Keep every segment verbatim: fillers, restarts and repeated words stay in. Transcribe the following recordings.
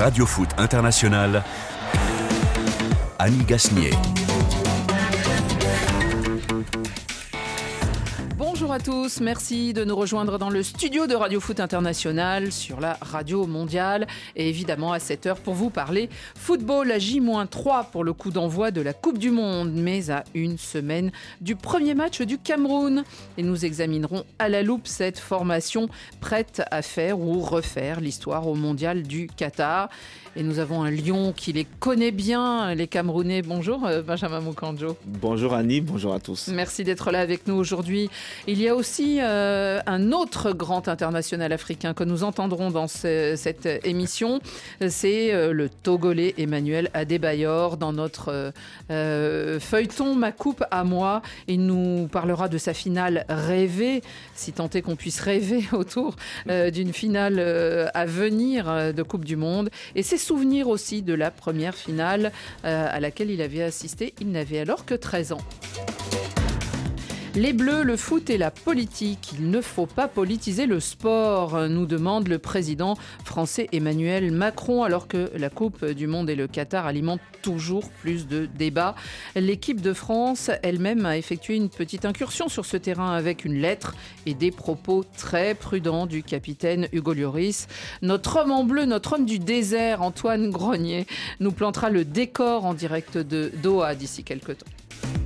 Radio Foot International, Annie Gasnier. Bonjour à tous, merci de nous rejoindre dans le studio de Radio Foot International sur la radio mondiale et évidemment à cette heure pour vous parler football à J trois pour le coup d'envoi de la Coupe du Monde, mais à une semaine du premier match du Cameroun. Et nous examinerons à la loupe cette formation prête à faire ou refaire l'histoire au mondial du Qatar. Et nous avons un lion qui les connaît bien, les Camerounais. Bonjour Benjamin Moukandjo. Bonjour Annie, bonjour à tous. Merci d'être là avec nous aujourd'hui. Il y a aussi euh, un autre grand international africain que nous entendrons dans ce, cette émission. C'est euh, le Togolais Emmanuel Adebayor dans notre euh, feuilleton Ma Coupe à moi. Il nous parlera de sa finale rêvée, si tant est qu'on puisse rêver autour euh, d'une finale euh, à venir euh, de Coupe du Monde. Et c'est souvenir aussi de la première finale euh, à laquelle il avait assisté. Il n'avait alors que treize ans. Les Bleus, le foot et la politique. Il ne faut pas politiser le sport, nous demande le président français Emmanuel Macron, alors que la Coupe du Monde et le Qatar alimentent toujours plus de débats. L'équipe de France elle-même a effectué une petite incursion sur ce terrain avec une lettre et des propos très prudents du capitaine Hugo Lloris. Notre homme en bleu, notre homme du désert, Antoine Grenier, nous plantera le décor en direct de Doha d'ici quelques temps.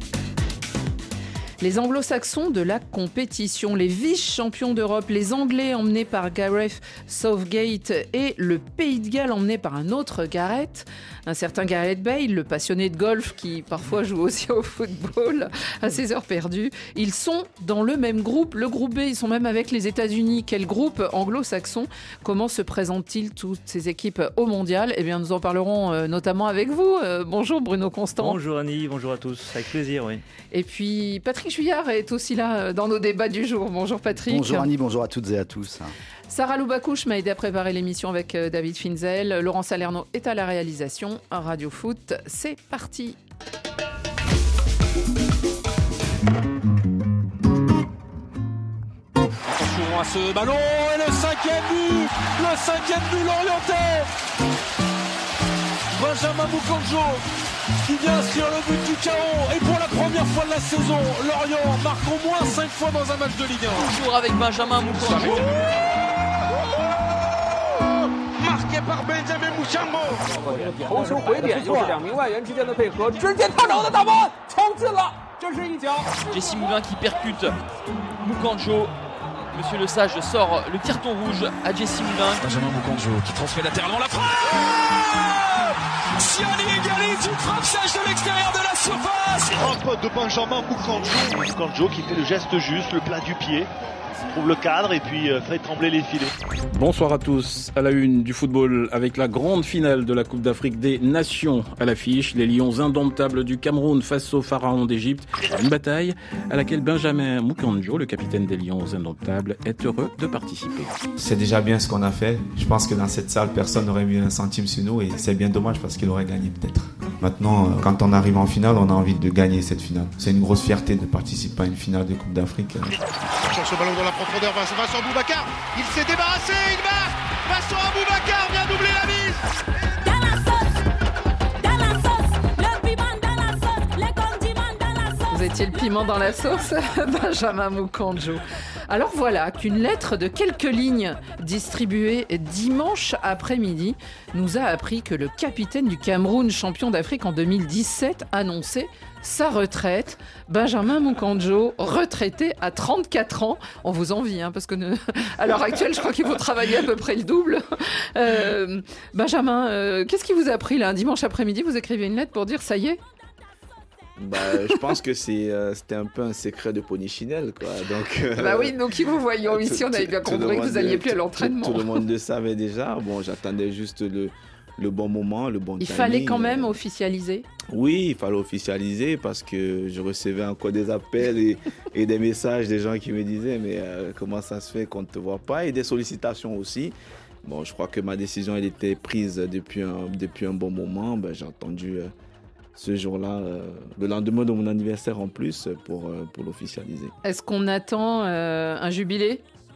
Les anglo-saxons de la compétition, les vice-champions d'Europe, les Anglais emmenés par Gareth Southgate et le Pays de Galles emmené par un autre Gareth, un certain Gareth Bale, le passionné de golf qui parfois joue aussi au football à ses heures perdues. Ils sont dans le même groupe, le groupe B, ils sont même avec les États-Unis. Quel groupe anglo-saxon? Comment se présentent-ils toutes ces équipes au mondial? Eh bien, nous en parlerons euh, notamment avec vous. Euh, bonjour Bruno Constant. Bonjour Annie, bonjour à tous, avec plaisir, oui. Et puis Patrick Juillard est aussi là dans nos débats du jour. Bonjour Patrick. Bonjour Annie, bonjour à toutes et à tous. Sarah Loubacouche m'a aidé à préparer l'émission avec David Finzel. Laurent Salerno est à la réalisation. Radio Foot, c'est parti. Attention à ce ballon et le cinquième but, le cinquième but l'Orientais. Benjamin Moukandjo qui vient sur le but du chaos et pour la première fois de la saison, Lorient marque au moins cinq fois dans un match de Ligue un. Toujours avec Benjamin Moukandjo. Marqué par Benjamin Moukandjo. Jesse Moulin qui percute Moukandjo. Monsieur Le Sage sort le carton rouge à Jesse Moulin. Benjamin Moukandjo qui transmet latéralement la frappe. Siani égalise une frappe sèche de l'extérieur de la surface. Frappe de Benjamin Moukandjo. Moukandjo qui fait le geste juste, le plat du pied. Trouve le cadre et puis euh, fait trembler les filets. Bonsoir à tous. À la une du football avec la grande finale de la Coupe d'Afrique des Nations à l'affiche. Les Lions indomptables du Cameroun face aux Pharaons d'Égypte. Une bataille à laquelle Benjamin Moukandjo, le capitaine des Lions indomptables, est heureux de participer. C'est déjà bien ce qu'on a fait. Je pense que dans cette salle, personne n'aurait mis un centime sur nous et c'est bien dommage parce qu'il aurait gagné peut-être. Maintenant, quand on arrive en finale, on a envie de gagner cette finale. C'est une grosse fierté de participer à une finale de Coupe d'Afrique. Cherche le ballon dans la profondeur, Vincent Boubacar, il s'est débarrassé, il marque. Vincent Boubacar vient doubler la mise. Dans la sauce, dans la sauce, le piment dans la sauce, les condiments dans la sauce. Vous étiez le piment dans la sauce, Benjamin Moukandjo. Alors voilà qu'une lettre de quelques lignes distribuée dimanche après-midi nous a appris que le capitaine du Cameroun, champion d'Afrique en deux mille dix-sept, annonçait sa retraite. Benjamin Moukandjo, retraité à trente-quatre ans. On vous envie, hein, parce que ne... à l'heure actuelle, je crois qu'il faut travailler à peu près le double. Euh, Benjamin, euh, qu'est-ce qui vous a pris là, un dimanche après-midi? Vous écrivez une lettre pour dire ça y est? Bah, je pense que c'est, euh, c'était un peu un secret de Polichinelle, quoi. Donc, euh, bah oui, nous qui vous voyons ici, on avait bien compris que vous n'alliez plus à l'entraînement. Tout, tout le monde le savait déjà. Bon, j'attendais juste le, le bon moment, le bon timing. Il fallait quand même officialiser? Oui, il fallait officialiser parce que je recevais encore des appels et, et des messages des gens qui me disaient mais euh, comment ça se fait qu'on ne te voit pas, et des sollicitations aussi. Bon, je crois que ma décision elle était prise depuis un, depuis un bon moment. Ben, j'ai attendu euh, ce jour-là, euh, le lendemain de mon anniversaire en plus, pour, euh, pour l'officialiser. Est-ce qu'on attend euh, un jubilé ?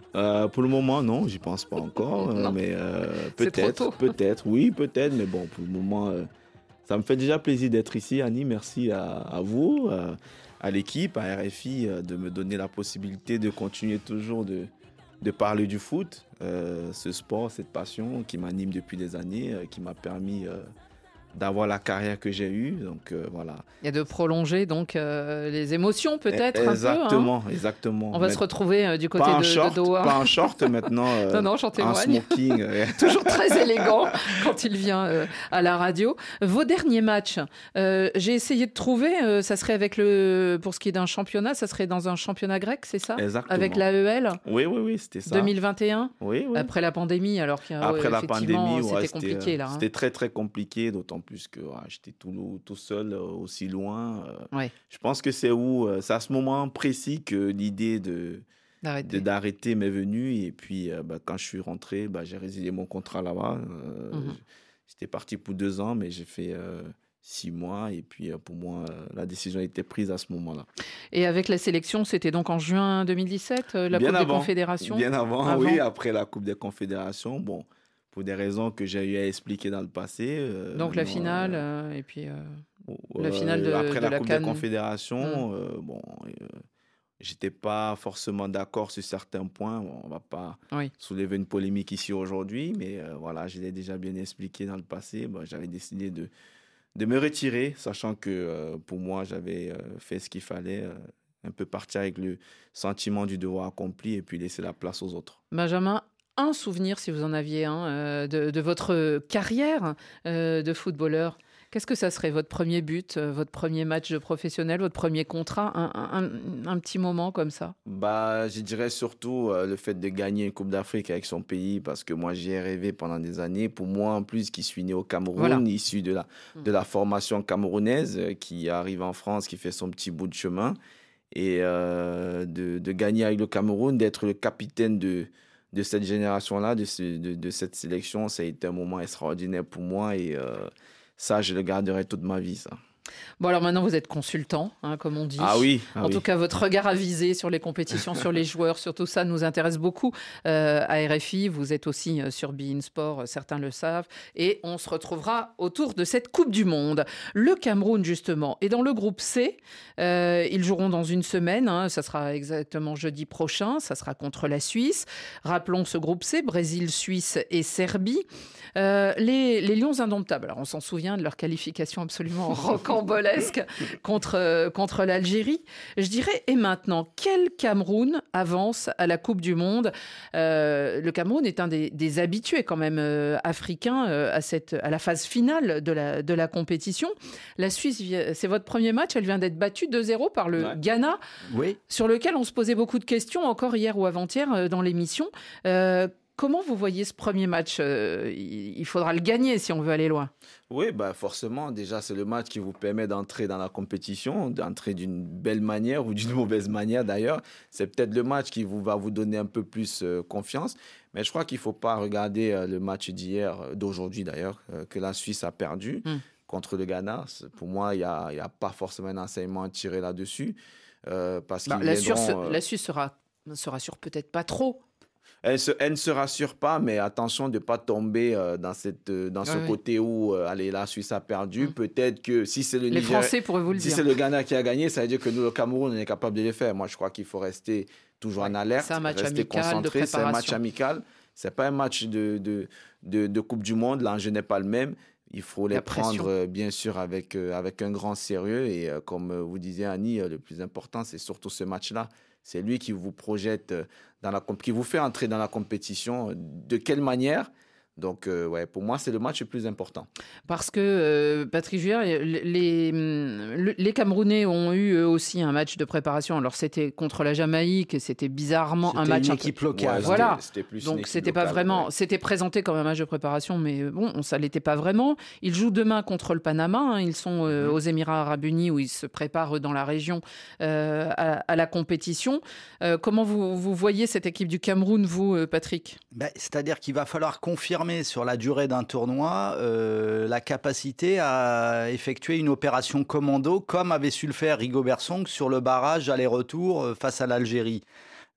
Euh, pour le moment, non, j'y pense pas encore. euh, mais euh, C'est trop peut-être, tôt. peut-être, oui, peut-être. Mais bon, pour le moment, euh, ça me fait déjà plaisir d'être ici, Annie. Merci à, à vous, euh, à l'équipe, à R F I, euh, de me donner la possibilité de continuer toujours de, de parler du foot, euh, ce sport, cette passion qui m'anime depuis des années, euh, qui m'a permis euh, d'avoir la carrière que j'ai eue. Donc euh, voilà. Et de prolonger donc euh, les émotions peut-être Exactement, un peu. Hein. exactement. On va Mais se retrouver euh, du côté pas en de, short, de Doha. Pas en short maintenant. euh, Non, non, j'en en témoigne. smoking. euh, Toujours très élégant quand il vient euh, à la radio. Vos derniers matchs, euh, j'ai essayé de trouver, euh, ça serait avec le, pour ce qui est d'un championnat, ça serait dans un championnat grec, c'est ça? Exactement. Avec l'A E L Oui, oui, oui, c'était ça. deux mille vingt et un. Oui, oui. Après la pandémie, alors qu'il y a, Après ouais, la effectivement, pandémie, ouais, c'était compliqué là. hein. C'était très, très compliqué, d'autant plus que ouais, j'étais tout, tout seul, euh, aussi loin. euh. Ouais. Je pense que c'est où, euh, c'est à ce moment précis que l'idée de, D'arrêter. de- d'arrêter m'est venue. Et puis, euh, bah, quand je suis rentré, bah, j'ai résilié mon contrat là-bas. Euh, Mhm. J'étais parti pour deux ans, mais j'ai fait euh, six mois. Et puis, euh, pour moi, euh, la décision a été prise à ce moment-là. Et avec la sélection, c'était donc en juin deux mille dix-sept, euh, la Bien Coupe avant. des Confédérations. Bien avant, Avant. oui, après la Coupe des Confédérations. Bon, pour des raisons que j'ai eu à expliquer dans le passé. euh, Donc la maintenant, finale, euh, euh, et puis euh, euh, la finale de, après de la la Coupe CAN. des Confédérations, Mm. euh, bon, euh, j'étais pas forcément d'accord sur certains points. Bon, on va pas Oui. soulever une polémique ici aujourd'hui, mais euh, voilà, je l'ai déjà bien expliqué dans le passé. Bon, j'avais décidé de, de me retirer, sachant que euh, pour moi, j'avais euh, fait ce qu'il fallait, euh, un peu partir avec le sentiment du devoir accompli et puis laisser la place aux autres. Benjamin, un souvenir, si vous en aviez un, euh, de, de votre carrière euh, de footballeur. Qu'est-ce que ça serait, votre premier but, euh, votre premier match de professionnel, votre premier contrat, un, un- un- un petit moment comme ça? Bah, je dirais surtout euh, le fait de gagner une Coupe d'Afrique avec son pays, parce que moi, j'y ai rêvé pendant des années. Pour moi, en plus, qui suis né au Cameroun, Voilà. issu de la, de la formation camerounaise, euh, qui arrive en France, qui fait son petit bout de chemin, et euh, de, de gagner avec le Cameroun, d'être le capitaine de, de cette génération-là, de, ce- de, de cette sélection, ça a été un moment extraordinaire pour moi, et euh, ça, je le garderai toute ma vie, ça. Bon, alors maintenant, vous êtes consultant, hein, comme on dit. Ah oui, ah en oui. tout cas, votre regard avisé sur les compétitions, sur les joueurs, sur tout ça nous intéresse beaucoup. Euh, à R F I, vous êtes aussi euh, sur Be In Sport, euh, certains le savent. Et on se retrouvera autour de cette Coupe du Monde. Le Cameroun, justement, est dans le groupe C. Euh, ils joueront dans une semaine. Hein, ça sera exactement jeudi prochain. Ça sera contre la Suisse. Rappelons ce groupe C, Brésil, Suisse et Serbie. Euh, les, les Lions indomptables, alors on s'en souvient de leur qualification absolument rocambolesque contre, euh, contre l'Algérie. Je dirais, et maintenant, quel Cameroun avance à la Coupe du Monde? Euh, Le Cameroun est un des, des habitués quand même euh, africains euh, à, cette, à la phase finale de la, de la compétition. La Suisse, vi- c'est votre premier match, elle vient d'être battue deux zéro par le Ouais. Ghana, Oui. sur lequel on se posait beaucoup de questions encore hier ou avant-hier euh, dans l'émission. Euh, Comment vous voyez ce premier match? Euh, Il il faudra le gagner si on veut aller loin. Oui, bah forcément, déjà, c'est le match qui vous permet d'entrer dans la compétition, d'entrer d'une belle manière ou d'une mauvaise manière d'ailleurs. C'est peut-être le match qui vous, va vous donner un peu plus euh, confiance. Mais je crois qu'il ne faut pas regarder euh, le match d'hier, euh, d'aujourd'hui d'ailleurs, euh, que la Suisse a perdu Mm. contre le Ghana. C'est- Pour moi, il n'y a, il y a pas forcément un enseignement à tirer là-dessus. euh, parce Bah, qu'ils la, Suisse, viendront, euh, la Suisse sera, se rassure peut-être pas trop. Elle, se, elle ne se rassure pas, mais attention de ne pas tomber euh, dans, cette, euh, dans ce Ouais, ouais. côté où euh, allez, la Suisse a perdu. Mm. Peut-être que si c'est le Les Niger- Français pourraient vous le si dire. c'est le Ghana qui a gagné, ça veut dire que nous, le Cameroun, on est capable de les faire. Moi, je crois qu'il faut rester toujours en alerte, c'est un match rester amical de concentré. C'est un match préparation. amical. Ce n'est pas un match de, de, de, de Coupe du Monde. L'enjeu n'est pas le même. Il faut les La pression. prendre, euh, bien sûr, avec, euh, avec un grand sérieux. Et euh, comme euh, vous disiez, Annie, euh, le plus important, c'est surtout ce match-là. C'est lui qui vous projette, euh, dans la comp- qui vous fait entrer dans la compétition. De quelle manière? Donc, euh, ouais, pour moi, c'est le match le plus important. Parce que, euh, Patrick Juillard, les, les, hum, les Camerounais ont eu eux aussi un match de préparation. Alors, c'était contre la Jamaïque et c'était bizarrement un C'était match une un peu- équipe locale. Ouais, Voilà. c'était- c'était plus une Donc, équipe c'était pas locale, vraiment. ouais. C'était présenté comme un match de préparation, mais euh, bon, ça l'était pas vraiment. Ils jouent demain contre le Panama. Hein. Ils sont euh, Mhm. aux Émirats Arabes Unis où ils se préparent eux, dans la région euh, à, à la compétition. Euh, comment vous, vous voyez cette équipe du Cameroun, vous, euh, Patrick? Ben, c'est-à-dire qu'il va falloir confirmer sur la durée d'un tournoi euh, la capacité à effectuer une opération commando comme avait su le faire Rigobert Song sur le barrage aller-retour euh, face à l'Algérie.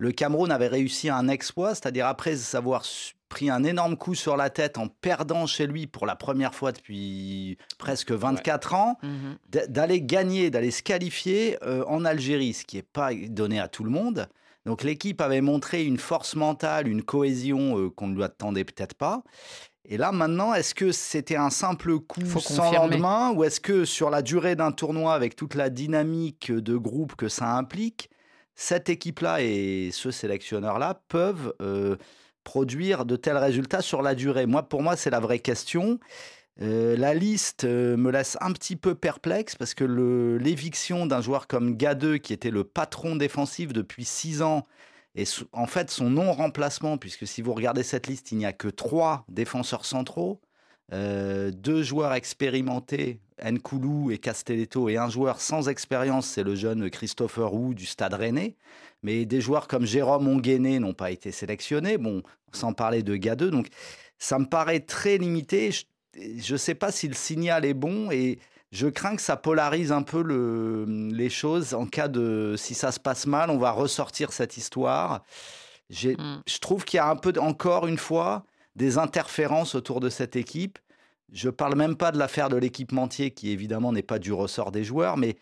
le Cameroun avait réussi un exploit, c'est-à-dire après avoir pris un énorme coup sur la tête en perdant chez lui pour la première fois depuis presque vingt-quatre ouais. ans, mmh. d'aller gagner, d'aller se qualifier euh, en Algérie, ce qui n'est pas donné à tout le monde. Donc l'équipe avait montré une force mentale, une cohésion euh, qu'on ne lui attendait peut-être pas. Et là, maintenant, est-ce que c'était un simple coup sans lendemain ou est-ce que sur la durée d'un tournoi, avec toute la dynamique de groupe que ça implique, cette équipe-là et ce sélectionneur-là peuvent euh, produire de tels résultats sur la durée? Moi, pour moi, c'est la vraie question. Euh, la liste euh, me laisse un petit peu perplexe parce que le, l'éviction d'un joueur comme Gadeux, qui était le patron défensif depuis six ans, et en fait, son non-remplacement, puisque si vous regardez cette liste, il n'y a que trois défenseurs centraux, euh, deux joueurs expérimentés, Nkoulou et Castelletto, et un joueur sans expérience, c'est le jeune Christopher Roux du Stade Rennais. Mais des joueurs comme Jérôme Onguené n'ont pas été sélectionnés, bon, sans parler de Gadeux. Donc, ça me paraît très limité. Je ne sais pas si le signal est bon et je crains que ça polarise un peu le, les choses. En cas de... Si ça se passe mal, on va ressortir cette histoire. J'ai, mm. Je trouve qu'il y a un peu, encore une fois, des interférences autour de cette équipe. Je ne parle même pas de l'affaire de l'équipementier, qui évidemment n'est pas du ressort des joueurs, mais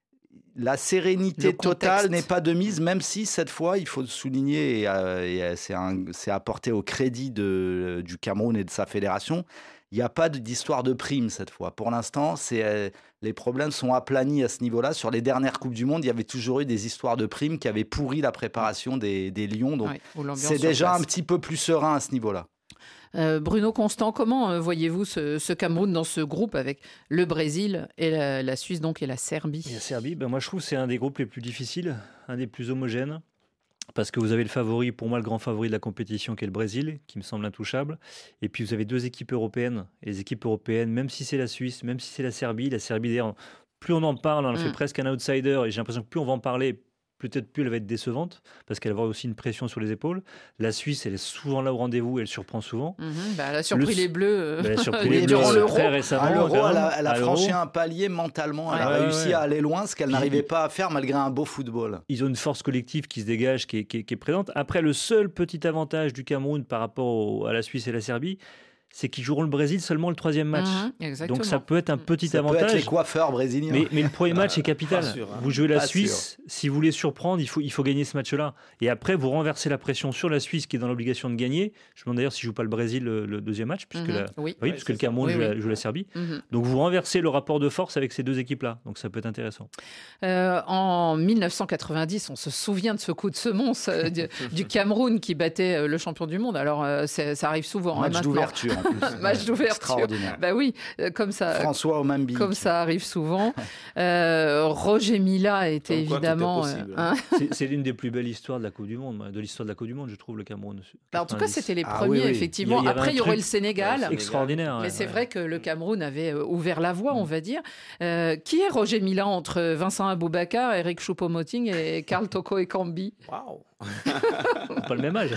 la sérénité totale n'est pas de mise, même si cette fois, il faut souligner, et, euh, et c'est, un, c'est apporté au crédit de, du Cameroun et de sa fédération, il n'y a pas d'histoire de prime cette fois. Pour l'instant, c'est, euh, les problèmes sont aplanis à ce niveau-là. Sur les dernières Coupes du Monde, il y avait toujours eu des histoires de primes qui avaient pourri la préparation des, des Lions. Donc, ouais, c'est déjà place. Un petit peu plus serein à ce niveau-là. Euh, Bruno Constant, comment euh, voyez-vous ce, ce Cameroun dans ce groupe avec le Brésil et la, la Suisse donc, et la Serbie? Et la Serbie, ben moi je trouve que c'est un des groupes les plus difficiles, un des plus homogènes. Parce que vous avez le favori, pour moi le grand favori de la compétition qui est le Brésil, qui me semble intouchable. Et puis vous avez deux équipes européennes. Et les équipes européennes, même si c'est la Suisse, même si c'est la Serbie, la Serbie d'ailleurs, plus on en parle, on en mmh. fait presque un outsider. Et j'ai l'impression que plus on va en parler, peut-être plus elle va être décevante, parce qu'elle va avoir aussi une pression sur les épaules. La Suisse, elle est souvent là au rendez-vous, elle surprend souvent. Mmh, bah elle a surpris le... les Bleus, euh... bah, elle a surpris les Bleus euh, très récemment. À l'Euro, elle a, elle a franchi un palier mentalement. Elle ouais, a réussi ouais, ouais. à aller loin, ce qu'elle Puis, n'arrivait pas à faire malgré un beau football. Ils ont une force collective qui se dégage, qui est, qui est, qui est présente. Après, le seul petit avantage du Cameroun par rapport au, à la Suisse et la Serbie, c'est qu'ils joueront le Brésil seulement le troisième match. Mmh, donc ça peut être un petit ça avantage. Ça peut être les coiffeurs brésiliens. Mais, mais le premier match est capital. Sûr, hein. Vous jouez la pas Suisse, sûr. Si vous voulez surprendre, il faut, il faut gagner ce match-là. Et après, vous renversez la pression sur la Suisse qui est dans l'obligation de gagner. Je me demande d'ailleurs s'il ne joue pas le Brésil le, le deuxième match, puisque, mmh, la, oui. Oui, puisque le Cameroun oui, joue, oui. La, joue la Serbie. Mmh. Donc vous renversez le rapport de force avec ces deux équipes-là. Donc ça peut être intéressant. Euh, en dix-neuf cent quatre-vingt-dix, on se souvient de ce coup de semonce euh, du, du Cameroun qui battait euh, le champion du monde. Alors euh, ça arrive souvent. Match hein, d'ouverture en plus. Match d'ouverture. Extraordinaire. Bah oui, comme ça. François Omambi. Comme ça arrive souvent. euh, Roger Mila était évidemment. Euh, hein c'est, c'est l'une des plus belles histoires de la Coupe du Monde, de l'histoire de la Coupe du Monde, je trouve, le Cameroun. Bah en tout cas, c'était les ah, premiers, oui, oui. effectivement. Il y, il y Après, il y aurait le Sénégal. Extraordinaire. Mais ouais, c'est ouais. vrai que le Cameroun avait ouvert la voie, on va dire. Euh, qui est Roger Mila entre Vincent Aboubakar, Eric Choupo-Moting et Karl Toko Ekambi? Waouh. Pas le même âge.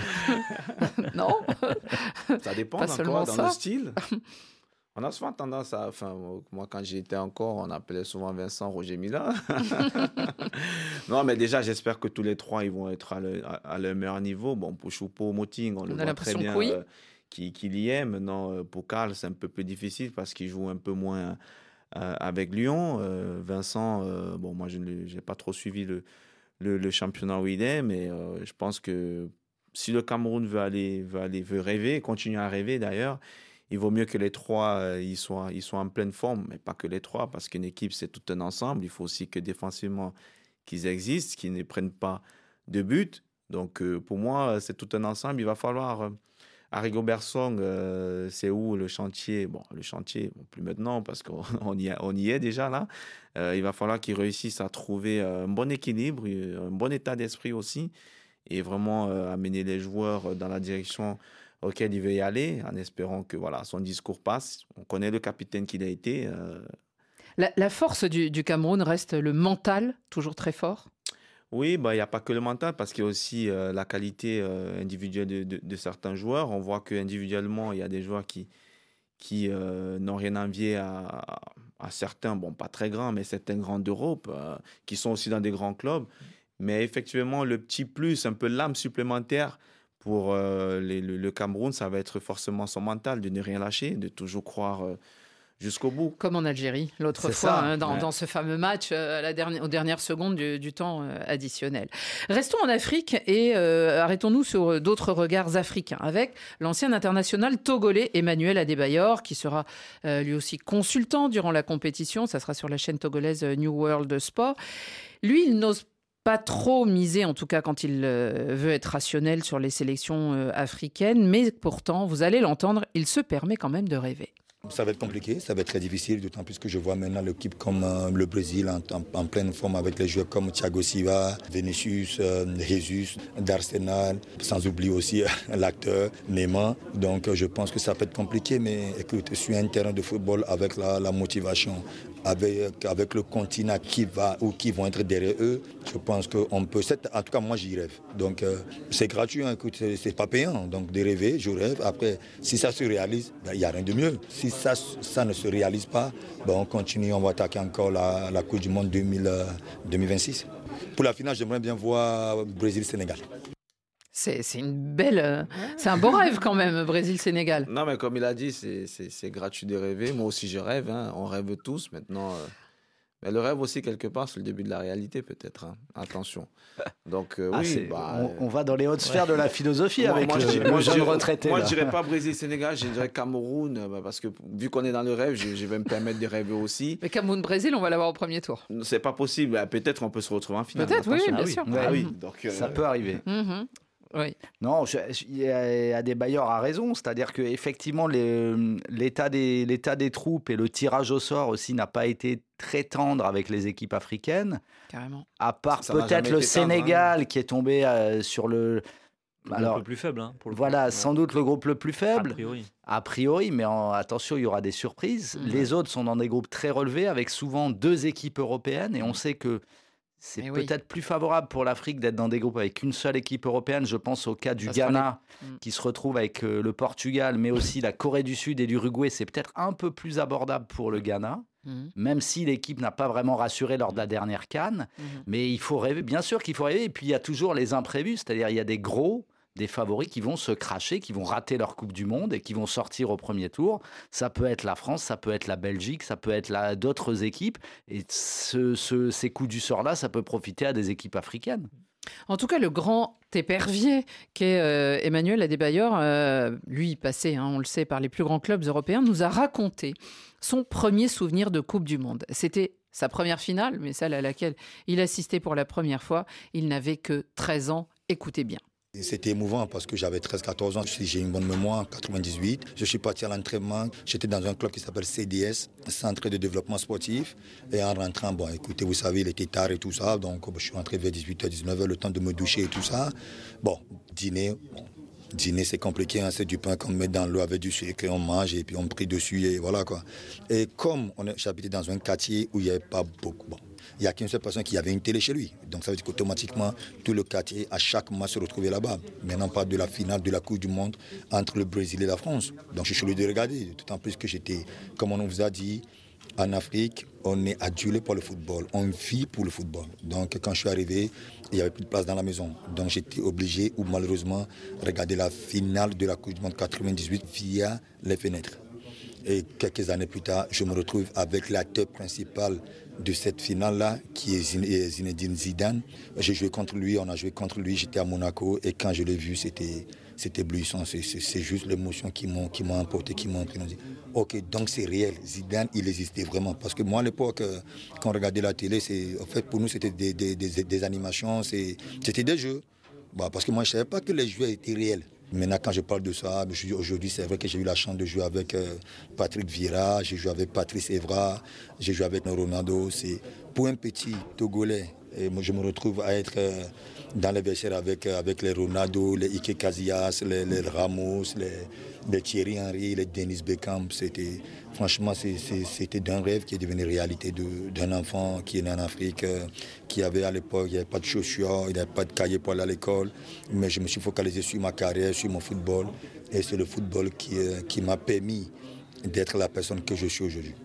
Non. Ça dépend encore dans le style. On a souvent tendance à... Enfin, moi, quand j'étais encore, on appelait souvent Vincent Roger Mila. Non, mais déjà, j'espère que tous les trois, ils vont être à, le, à, à leur meilleur niveau. Bon, pour Choupo-Moting, on, on le voit très bien oui. euh, qu'il, qu'il y est. Maintenant, euh, pour Karl, c'est un peu plus difficile parce qu'il joue un peu moins euh, avec Lyon. Euh, Vincent, euh, bon, moi, je n'ai pas trop suivi le, le, le championnat où il est, mais euh, je pense que si le Cameroun veut aller, veut aller, veut rêver, continuer à rêver d'ailleurs, il vaut mieux que les trois euh, ils soient, ils soient en pleine forme, mais pas que les trois, parce qu'une équipe, c'est tout un ensemble. Il faut aussi que défensivement, qu'ils existent, qu'ils ne prennent pas de but. Donc, euh, pour moi, c'est tout un ensemble. Il va falloir... Euh, à Rigobert Song, euh, c'est où le chantier? Bon, le chantier, bon, plus maintenant, parce qu'on on y, a, on y est déjà là. Euh, il va falloir qu'ils réussissent à trouver un bon équilibre, un bon état d'esprit aussi, et vraiment euh, amener les joueurs dans la direction auquel il veut y aller, en espérant que voilà, son discours passe. On connaît le capitaine qu'il a été. Euh... La, la force du, du Cameroun reste le mental, toujours très fort? Oui, bah, il n'y a pas que le mental, parce qu'il y a aussi euh, la qualité euh, individuelle de, de, de certains joueurs. On voit qu'individuellement, il y a des joueurs qui, qui euh, n'ont rien à envier à, à certains, bon, pas très grands, mais certains grands d'Europe, euh, qui sont aussi dans des grands clubs. Mais effectivement, le petit plus, un peu l'âme supplémentaire pour euh, les, le, le Cameroun, ça va être forcément son mental, de ne rien lâcher, de toujours croire euh, jusqu'au bout. Comme en Algérie, l'autre C'est fois, ça, hein, dans, ouais. dans ce fameux match, euh, à la dernière, aux dernières secondes du, du temps euh, additionnel. Restons en Afrique et euh, arrêtons-nous sur d'autres regards africains, avec l'ancien international togolais Emmanuel Adebayor, qui sera euh, lui aussi consultant durant la compétition. Ça sera sur la chaîne togolaise New World Sport. Lui, il n'ose pas trop miser, en tout cas quand il euh, veut être rationnel sur les sélections euh, africaines, mais pourtant, vous allez l'entendre, il se permet quand même de rêver. Ça va être compliqué, ça va être très difficile, d'autant plus que je vois maintenant l'équipe comme euh, le Brésil en, en, en pleine forme avec les joueurs comme Thiago Silva, Vinicius, euh, Jesus, d'Arsenal, sans oublier aussi euh, l'acteur Neymar. Donc euh, je pense que ça peut être compliqué, mais écoute, sur un terrain de football avec la, la motivation, avec, avec le continent qui va ou qui vont être derrière eux, je pense qu'on peut, en tout cas moi j'y rêve. Donc euh, c'est gratuit, hein, écoute, c'est, c'est pas payant, donc de rêver, je rêve. Après, si ça se réalise, il ben, n'y a rien de mieux. Si ça, ça ne se réalise pas, ben, on continue, on va attaquer encore la, la Coupe du Monde deux mille vingt-six. Pour la finale, j'aimerais bien voir Brésil-Sénégal. C'est, c'est une belle, euh, c'est un beau rêve quand même, Brésil-Sénégal. Non, mais comme il a dit, c'est, c'est, c'est gratuit de rêver. Moi aussi, je rêve. Hein. On rêve tous. Maintenant, euh... mais le rêve aussi, quelque part, c'est le début de la réalité, peut-être. Hein. Attention. Donc, euh, ah, oui. Bah, on, on va dans les hautes sphères ouais. de la philosophie moi, avec moi, le, je, le moi, jeune je, retraité. Moi, là. je ne dirais pas Brésil-Sénégal, je dirais Cameroun. Bah, parce que vu qu'on est dans le rêve, je, je vais me permettre de rêver aussi. Mais Cameroun-Brésil, on va l'avoir au premier tour. C'est pas possible. Bah, peut-être on peut se retrouver en finale. Peut-être, oui, ah, bien oui. sûr. Ouais, ah, oui. oui. Donc, euh, ça peut arriver. Mm-hmm. Oui. Non, je, je, Adebayor a raison, c'est-à-dire que effectivement les, l'état des l'état des troupes et le tirage au sort aussi n'a pas été très tendre avec les équipes africaines. Carrément. À part ça peut-être le Sénégal tendre, hein. qui est tombé euh, sur le le Alors, groupe le plus faible. Hein, pour le voilà, coup. sans doute le groupe le plus faible. A priori. A priori, mais en, attention, il y aura des surprises. Mmh. Les autres sont dans des groupes très relevés avec souvent deux équipes européennes et on sait que c'est mais peut-être oui. plus favorable pour l'Afrique d'être dans des groupes avec une seule équipe européenne. Je pense au cas du Ça Ghana les... qui se retrouve avec euh, le Portugal, mais aussi la Corée du Sud et l'Uruguay. C'est peut-être un peu plus abordable pour le Ghana, mmh. même si l'équipe n'a pas vraiment rassuré lors de la dernière CAN. Mmh. Mais il faut rêver, bien sûr qu'il faut rêver. Et puis il y a toujours les imprévus, c'est-à-dire il y a des gros, des favoris qui vont se cracher, qui vont rater leur Coupe du Monde et qui vont sortir au premier tour. Ça peut être la France, ça peut être la Belgique, ça peut être la, d'autres équipes. Et ce, ce, ces coups du sort-là, ça peut profiter à des équipes africaines. En tout cas, le grand épervier qu'est euh, Emmanuel Adebayor, euh, lui passé, hein, on le sait, par les plus grands clubs européens, nous a raconté son premier souvenir de Coupe du Monde. C'était sa première finale, mais celle à laquelle il assistait pour la première fois. Il n'avait que treize ans. Écoutez bien. C'était émouvant parce que j'avais treize quatorze ans, j'ai une bonne mémoire, en quatre-vingt-dix-huit. Je suis parti à l'entraînement, j'étais dans un club qui s'appelle C D S, Centre de développement sportif. Et en rentrant, bon écoutez, vous savez, il était tard et tout ça, donc je suis rentré vers dix-huit heures, dix-neuf heures, le temps de me doucher et tout ça. Bon, dîner, bon, dîner c'est compliqué, hein, c'est du pain qu'on met dans l'eau avec du sucre et on mange et puis on prie dessus et voilà quoi. Et comme on, j'habitais dans un quartier où il n'y avait pas beaucoup, bon, il n'y a qu'une seule personne qui avait une télé chez lui. Donc ça veut dire qu'automatiquement, tout le quartier, à chaque match, se retrouvait là-bas. Maintenant, on parle de la finale de la Coupe du Monde entre le Brésil et la France. Donc je suis allé de regarder, d'autant plus que j'étais, comme on vous a dit, en Afrique, on est adulé pour le football, on vit pour le football. Donc quand je suis arrivé, il n'y avait plus de place dans la maison. Donc j'étais obligé, ou malheureusement, regarder la finale de la Coupe du Monde quatre-vingt-dix-huit via les fenêtres. Et quelques années plus tard, je me retrouve avec l'acteur principal de cette finale-là, qui est Zinedine Zidane. J'ai joué contre lui, on a joué contre lui, j'étais à Monaco, et quand je l'ai vu, c'était, c'était éblouissant. C'est, c'est, c'est juste l'émotion qui m'a, qui m'a emporté, qui m'a entraîné. Ok, donc c'est réel. Zidane, il existait vraiment. Parce que moi, à l'époque, quand on regardait la télé, c'est, en fait, pour nous, c'était des, des, des, des animations, c'est, c'était des jeux. Bah, parce que moi, je ne savais pas que les jeux étaient réels. Maintenant, quand je parle de ça, aujourd'hui, c'est vrai que j'ai eu la chance de jouer avec euh, Patrick Vieira, j'ai joué avec Patrice Evra, j'ai joué avec Ronaldo. C'est pour un petit Togolais. Et moi, je me retrouve à être euh, dans les vestiaires avec, avec les Ronaldo, les Ike Casillas, les, les Ramos, les, les Thierry Henry, les Dennis Beckham. C'était, franchement, c'est, c'est, c'était d'un rêve qui est devenu réalité de, d'un enfant qui est né en Afrique, euh, qui avait à l'époque, il n'y avait pas de chaussures, il n'y avait pas de cahier pour aller à l'école. Mais je me suis focalisé sur ma carrière, sur mon football. Et c'est le football qui, euh, qui m'a permis d'être la personne que je suis aujourd'hui.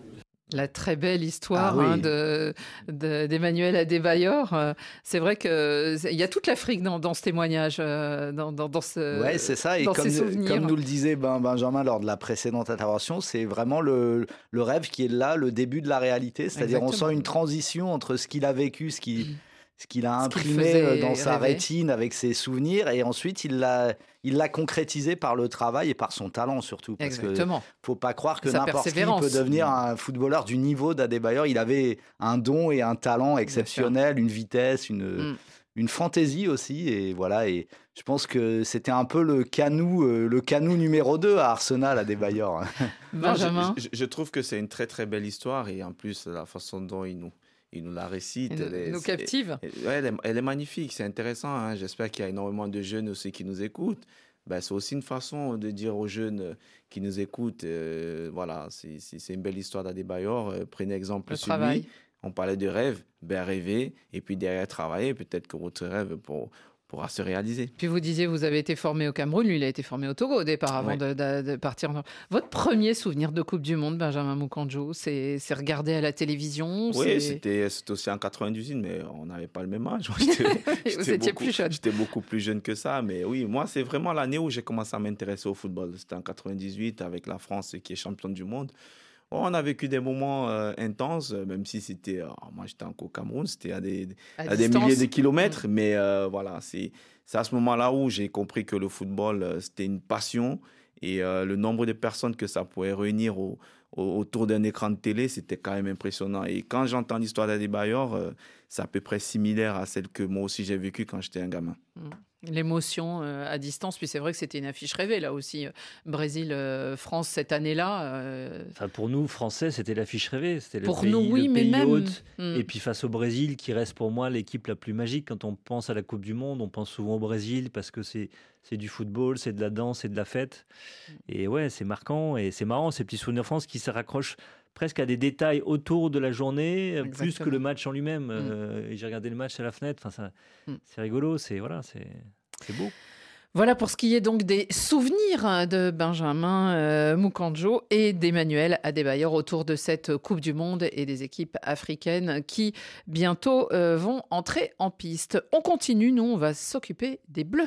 La très belle histoire Ah oui. hein, de, de- d'Emmanuel Adebayor. Euh, C'est vrai qu'il y a toute l'Afrique dans, dans ce témoignage, euh, dans, dans, dans ce, Ouais, c'est ça. Et dans comme, ses souvenirs. comme nous le disait Ben- Benjamin lors de la précédente intervention, c'est vraiment le, le rêve qui est là, le début de la réalité. C'est-à-dire, on Exactement. sent une transition entre ce qu'il a vécu, ce qu'il ce qu'il a Ce qu'il imprimé faisait euh, dans sa rêver. rétine avec ses souvenirs, et ensuite il l'a il l'a concrétisé par le travail et par son talent surtout. Parce Exactement. que faut pas croire que Sa n'importe qui persévérance. peut devenir un footballeur du niveau d'Adebayor. Il avait un don et un talent exceptionnel, une vitesse, une Mm. une fantaisie aussi, et voilà. Et je pense que c'était un peu le canou, euh, le canou numéro deux à Arsenal, Adebayor. Non, je- Benjamin. je, je trouve que c'est une très très belle histoire et en plus la façon dont il nous, il nous la récite, Il nous- elle est, nous c'est- captive. elle, ouais, elle est, elle est magnifique, c'est intéressant. hein. J'espère qu'il y a énormément de jeunes aussi qui nous écoutent. Ben, c'est aussi une façon de dire aux jeunes euh, qui nous écoutent, euh, voilà, c'est, c'est, c'est une belle histoire d'Adebayor. euh, prenez exemple Le sur travail. lui. On parlait de rêve, ben rêver et puis derrière travailler. Peut-être que votre rêve pour, pourra se réaliser. Puis vous disiez, vous avez été formé au Cameroun, lui, il a été formé au Togo au départ avant Ouais. de, de- de partir. dans- Votre premier souvenir de Coupe du Monde, Benjamin Moukandjo, c'est, c'est regardé à la télévision Oui, c'est- c'était, c'était aussi en quatre-vingt-dix-huit, mais on n'avait pas le même âge. Moi, j'étais- Vous j'étais étiez beaucoup- plus jeune. J'étais beaucoup plus jeune que ça. Mais oui, moi, c'est vraiment l'année où j'ai commencé à m'intéresser au football. C'était en quatre-vingt-dix-huit avec la France qui est championne du monde. Bon, on a vécu des moments euh, intenses, euh, même si c'était. euh, moi, j'étais encore au Cameroun, c'était à des, À à des distance. milliers de kilomètres. Mais euh, voilà, c'est, c'est à ce moment-là où j'ai compris que le football, euh, c'était une passion. Et euh, le nombre de personnes que ça pouvait réunir au- au- autour d'un écran de télé, c'était quand même impressionnant. Et quand j'entends l'histoire d'Adebayor, euh, c'est à peu près similaire à celle que moi aussi j'ai vécue quand j'étais un gamin. L'émotion euh, à distance, puis c'est vrai que c'était une affiche rêvée là aussi. euh, Brésil-France cette année-là. euh, Enfin, pour nous, Français, c'était l'affiche rêvée. C'était le Pour pays, nous, oui, le mais pays même- hôte. Hmm. Et puis face au Brésil, qui reste pour moi l'équipe la plus magique. Quand on pense à la Coupe du Monde, on pense souvent au Brésil parce que c'est c'est du football, c'est de la danse, c'est de la fête. Et ouais, c'est marquant et c'est marrant, ces petits souvenirs France qui se raccrochent presque à des détails autour de la journée, euh, plus que Exactement. le match en lui-même. Euh, et j'ai regardé le match à la fenêtre. Enfin, ça, Hmm. c'est rigolo, c'est voilà, c'est c'est beau. Voilà pour ce qui est donc des souvenirs hein, de Benjamin euh, Moukandjo et d'Emmanuel Adebayor autour de cette Coupe du Monde et des équipes africaines qui bientôt euh, vont entrer en piste. On continue, nous on va s'occuper des Bleus.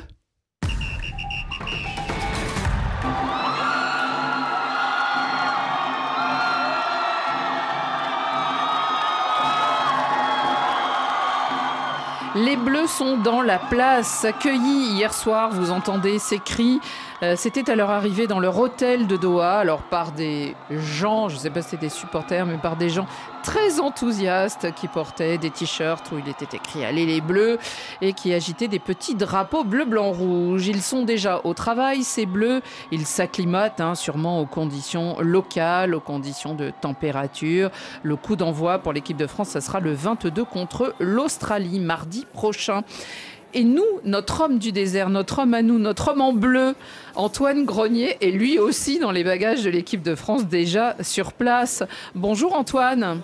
Les Bleus sont dans la place, accueillis hier soir, vous entendez ces cris. Euh, C'était à leur arrivée dans leur hôtel de Doha, alors par des gens, je ne sais pas si c'était des supporters, mais par des gens très enthousiastes qui portaient des t-shirts où il était écrit « Allez les Bleus » et qui agitaient des petits drapeaux bleu, blanc, rouge. Ils sont déjà au travail, ces Bleus. Ils s'acclimatent hein, sûrement aux conditions locales, aux conditions de température. Le coup d'envoi pour l'équipe de France, ça sera le vingt-deux contre l'Australie, mardi prochain. Et nous, notre homme du désert, notre homme à nous, notre homme en bleu, Antoine Grenier, est lui aussi dans les bagages de l'équipe de France, déjà sur place. Bonjour Antoine.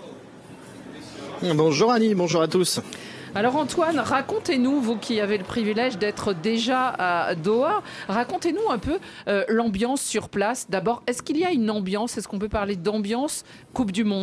Bonjour Annie, bonjour à tous. Alors Antoine, racontez-nous, vous qui avez le privilège d'être déjà à Doha, racontez-nous un peu euh, l'ambiance sur place. D'abord, est-ce qu'il y a une ambiance, est-ce qu'on peut parler d'ambiance Coupe du Monde ?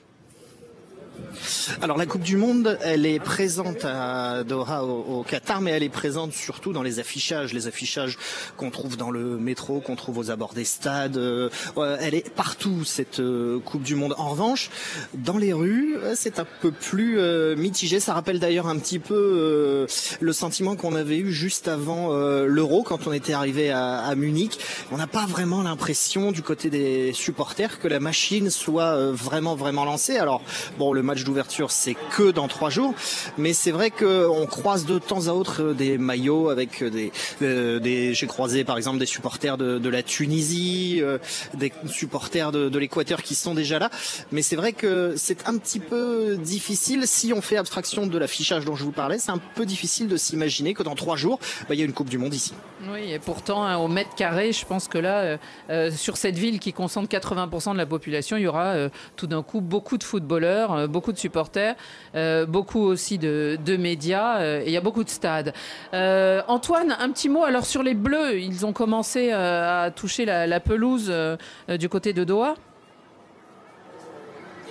Alors la Coupe du Monde, elle est présente à Doha au, au Qatar, mais elle est présente surtout dans les affichages, les affichages qu'on trouve dans le métro, qu'on trouve aux abords des stades. Euh, elle est partout cette euh, Coupe du Monde. En revanche, dans les rues, c'est un peu plus euh, mitigé. Ça rappelle d'ailleurs un petit peu euh, le sentiment qu'on avait eu juste avant euh, l'Euro quand on était arrivé à, à Munich. On n'a pas vraiment l'impression du côté des supporters que la machine soit euh, vraiment vraiment lancée. Alors bon, le match d'ouverture c'est que dans trois jours, mais c'est vrai qu'on croise de temps à autre des maillots avec des, euh, des j'ai croisé par exemple des supporters de, de la Tunisie, euh, des supporters de, de l'Équateur qui sont déjà là, mais c'est vrai que c'est un petit peu difficile si on fait abstraction de l'affichage dont je vous parlais, c'est un peu difficile de s'imaginer que dans trois jours bah, il y a une Coupe du Monde ici. Oui, et pourtant, hein, au mètre carré, je pense que là, euh, euh, sur cette ville qui concentre quatre-vingts pour cent de la population, il y aura euh, tout d'un coup beaucoup de footballeurs, euh, beaucoup de supporters, euh, beaucoup aussi de, de médias, euh, et il y a beaucoup de stades. Euh, Antoine, un petit mot alors sur les Bleus. Ils ont commencé euh, à toucher la, la pelouse euh, du côté de Doha.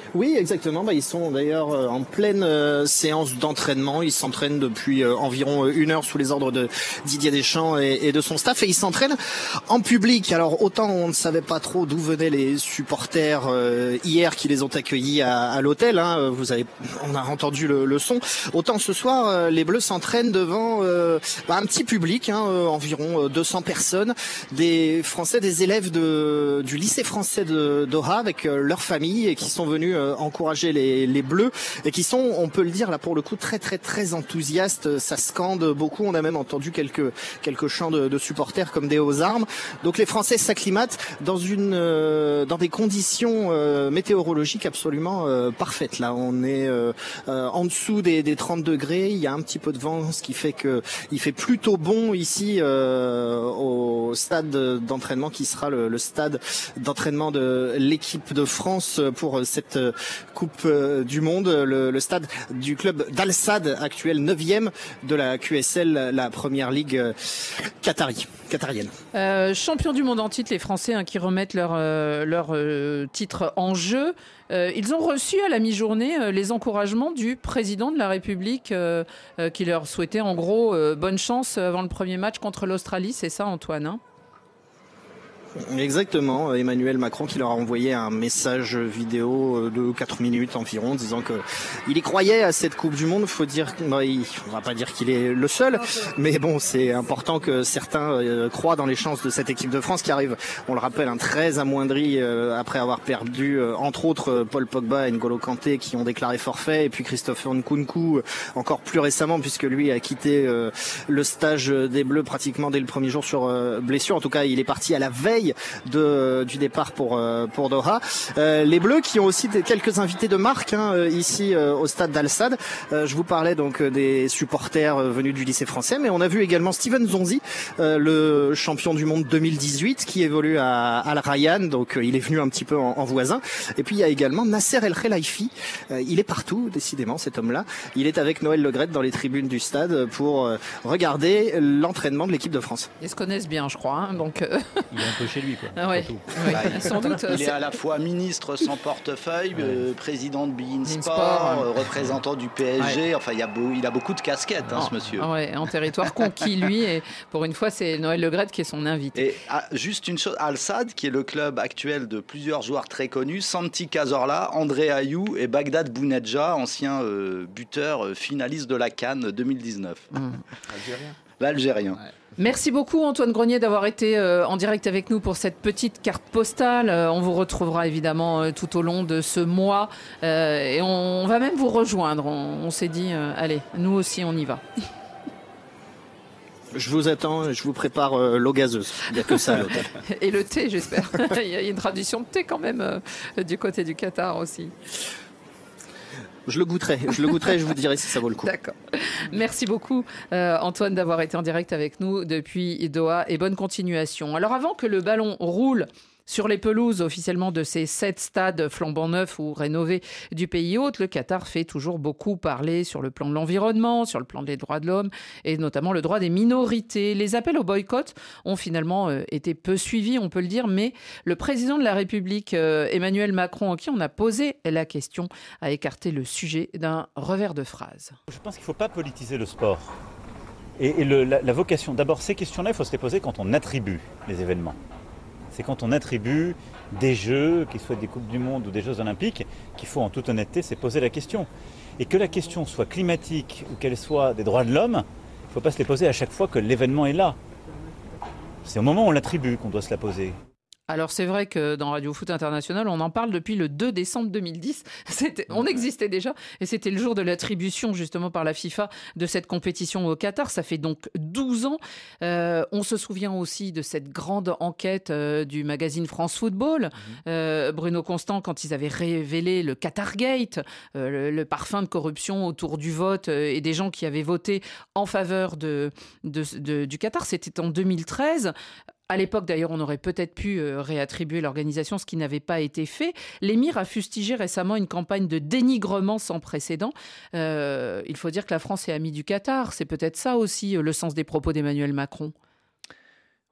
Oui, exactement. Bah, ils sont d'ailleurs euh, en pleine euh, séance d'entraînement. Ils s'entraînent depuis euh, environ une heure sous les ordres de Didier Deschamps et, et de son staff. Et ils s'entraînent en public. Alors autant on ne savait pas trop d'où venaient les supporters euh, hier qui les ont accueillis à, à l'hôtel. Hein. Vous avez, on a entendu le, le son. Autant ce soir, euh, les Bleus s'entraînent devant euh, bah, un petit public, hein, euh, environ deux cents personnes, des Français, des élèves de, du lycée français de Doha avec euh, leurs familles et qui sont venus euh, encourager les, les Bleus et qui sont, on peut le dire là pour le coup, très très très enthousiastes. Ça scande beaucoup. On a même entendu quelques quelques chants de, de supporters comme des aux armes. Donc les Français s'acclimatent dans une euh, dans des conditions euh, météorologiques absolument euh, parfaites. Là, on est euh, euh, en dessous des, des trente degrés. Il y a un petit peu de vent, ce qui fait que il fait plutôt bon ici euh, au stade d'entraînement qui sera le, le stade d'entraînement de l'équipe de France pour cette Coupe du Monde, le, le stade du club d'Al Sadd, actuel neuvième de la Q S L, la première ligue qatari, qatarienne. Euh, champions du monde en titre, les Français hein, qui remettent leur, euh, leur euh, titre en jeu. Euh, ils ont reçu à la mi-journée euh, les encouragements du président de la République euh, euh, qui leur souhaitait en gros euh, bonne chance avant le premier match contre l'Australie. C'est ça, Antoine, hein ? Exactement, Emmanuel Macron qui leur a envoyé un message vidéo de quatre minutes environ disant que il y croyait à cette Coupe du Monde. Faut dire, bah, il, on va pas dire qu'il est le seul, mais bon, c'est important que certains euh, croient dans les chances de cette équipe de France qui arrive, on le rappelle, un très amoindri euh, après avoir perdu euh, entre autres euh, Paul Pogba et N'Golo Kanté qui ont déclaré forfait, et puis Christopher Nkunku euh, encore plus récemment puisque lui a quitté euh, le stage des Bleus pratiquement dès le premier jour sur euh, blessure. En tout cas, il est parti à la veille de, du départ pour, pour Doha. Euh, les Bleus qui ont aussi des, quelques invités de marque hein, ici euh, au stade d'Al Sadd. Euh, je vous parlais donc des supporters euh, venus du lycée français, mais on a vu également Steven Zonzi, euh, le champion du monde deux mille dix-huit qui évolue à Al Rayyan, donc euh, il est venu un petit peu en, en voisin. Et puis il y a également Nasser El Khelaifi. Euh, il est partout, décidément, cet homme-là. Il est avec Noël Le Graët dans les tribunes du stade pour euh, regarder l'entraînement de l'équipe de France. Ils se connaissent bien, je crois. Hein, donc euh... il est un peu chez lui, quoi. Ah ouais. Oui, bah, il, sans doute. Il est à la fois ministre sans portefeuille, ouais. euh, président de Bein Sport, Sport euh, représentant du P S G. Ouais. Enfin, il, y a beau, il a beaucoup de casquettes, hein, en, ce monsieur. Ouais, en territoire conquis, lui. Et pour une fois, c'est Noël Le Graët qui est son invité. Et ah, juste une chose, Al Sadd, qui est le club actuel de plusieurs joueurs très connus, Santi Cazorla, André Ayew et Bagdad Bounedjah, ancien euh, buteur euh, finaliste de la CAN deux mille dix-neuf. Mmh. Algérien. L'Algérien. Ouais. Merci beaucoup Antoine Grenier d'avoir été euh, en direct avec nous pour cette petite carte postale. Euh, on vous retrouvera évidemment euh, tout au long de ce mois euh, et on, on va même vous rejoindre. On, on s'est dit, euh, allez, nous aussi on y va. Je vous attends, je vous prépare euh, l'eau gazeuse. Il n'y a que ça à l'hôtel. Et le thé, j'espère. Il y a une tradition de thé quand même euh, du côté du Qatar aussi. Je le goûterai, je le goûterai et je vous dirai si ça vaut le coup. D'accord. Merci beaucoup euh, Antoine d'avoir été en direct avec nous depuis Doha et bonne continuation. Alors avant que le ballon roule sur les pelouses officiellement de ces sept stades flambant neufs ou rénovés du pays hôte, le Qatar fait toujours beaucoup parler sur le plan de l'environnement, sur le plan des droits de l'homme et notamment le droit des minorités. Les appels au boycott ont finalement euh, été peu suivis, on peut le dire, mais le président de la République, euh, Emmanuel Macron, à qui on a posé la question, a écarté le sujet d'un revers de phrase. Je pense qu'il ne faut pas politiser le sport. Et, et le, la, la vocation, d'abord ces questions-là, il faut se les poser quand on attribue les événements. C'est quand on attribue des Jeux, qu'ils soient des Coupes du Monde ou des Jeux Olympiques, qu'il faut en toute honnêteté se poser la question. Et que la question soit climatique ou qu'elle soit des droits de l'homme, il ne faut pas se les poser à chaque fois que l'événement est là. C'est au moment où on l'attribue qu'on doit se la poser. Alors c'est vrai que dans Radio Foot International, on en parle depuis le deux décembre deux mille dix. C'était, on existait déjà et c'était le jour de l'attribution justement par la FIFA de cette compétition au Qatar. Ça fait donc douze ans. Euh, on se souvient aussi de cette grande enquête euh, du magazine France Football. Mmh. Euh, Bruno Constant, quand ils avaient révélé le Qatargate, euh, le, le parfum de corruption autour du vote euh, et des gens qui avaient voté en faveur de, de, de, du Qatar, c'était en deux mille treize. À l'époque, d'ailleurs, on aurait peut-être pu euh, réattribuer l'organisation, ce qui n'avait pas été fait. L'émir a fustigé récemment une campagne de dénigrement sans précédent. Euh, il faut dire que la France est amie du Qatar. C'est peut-être ça aussi, euh, le sens des propos d'Emmanuel Macron.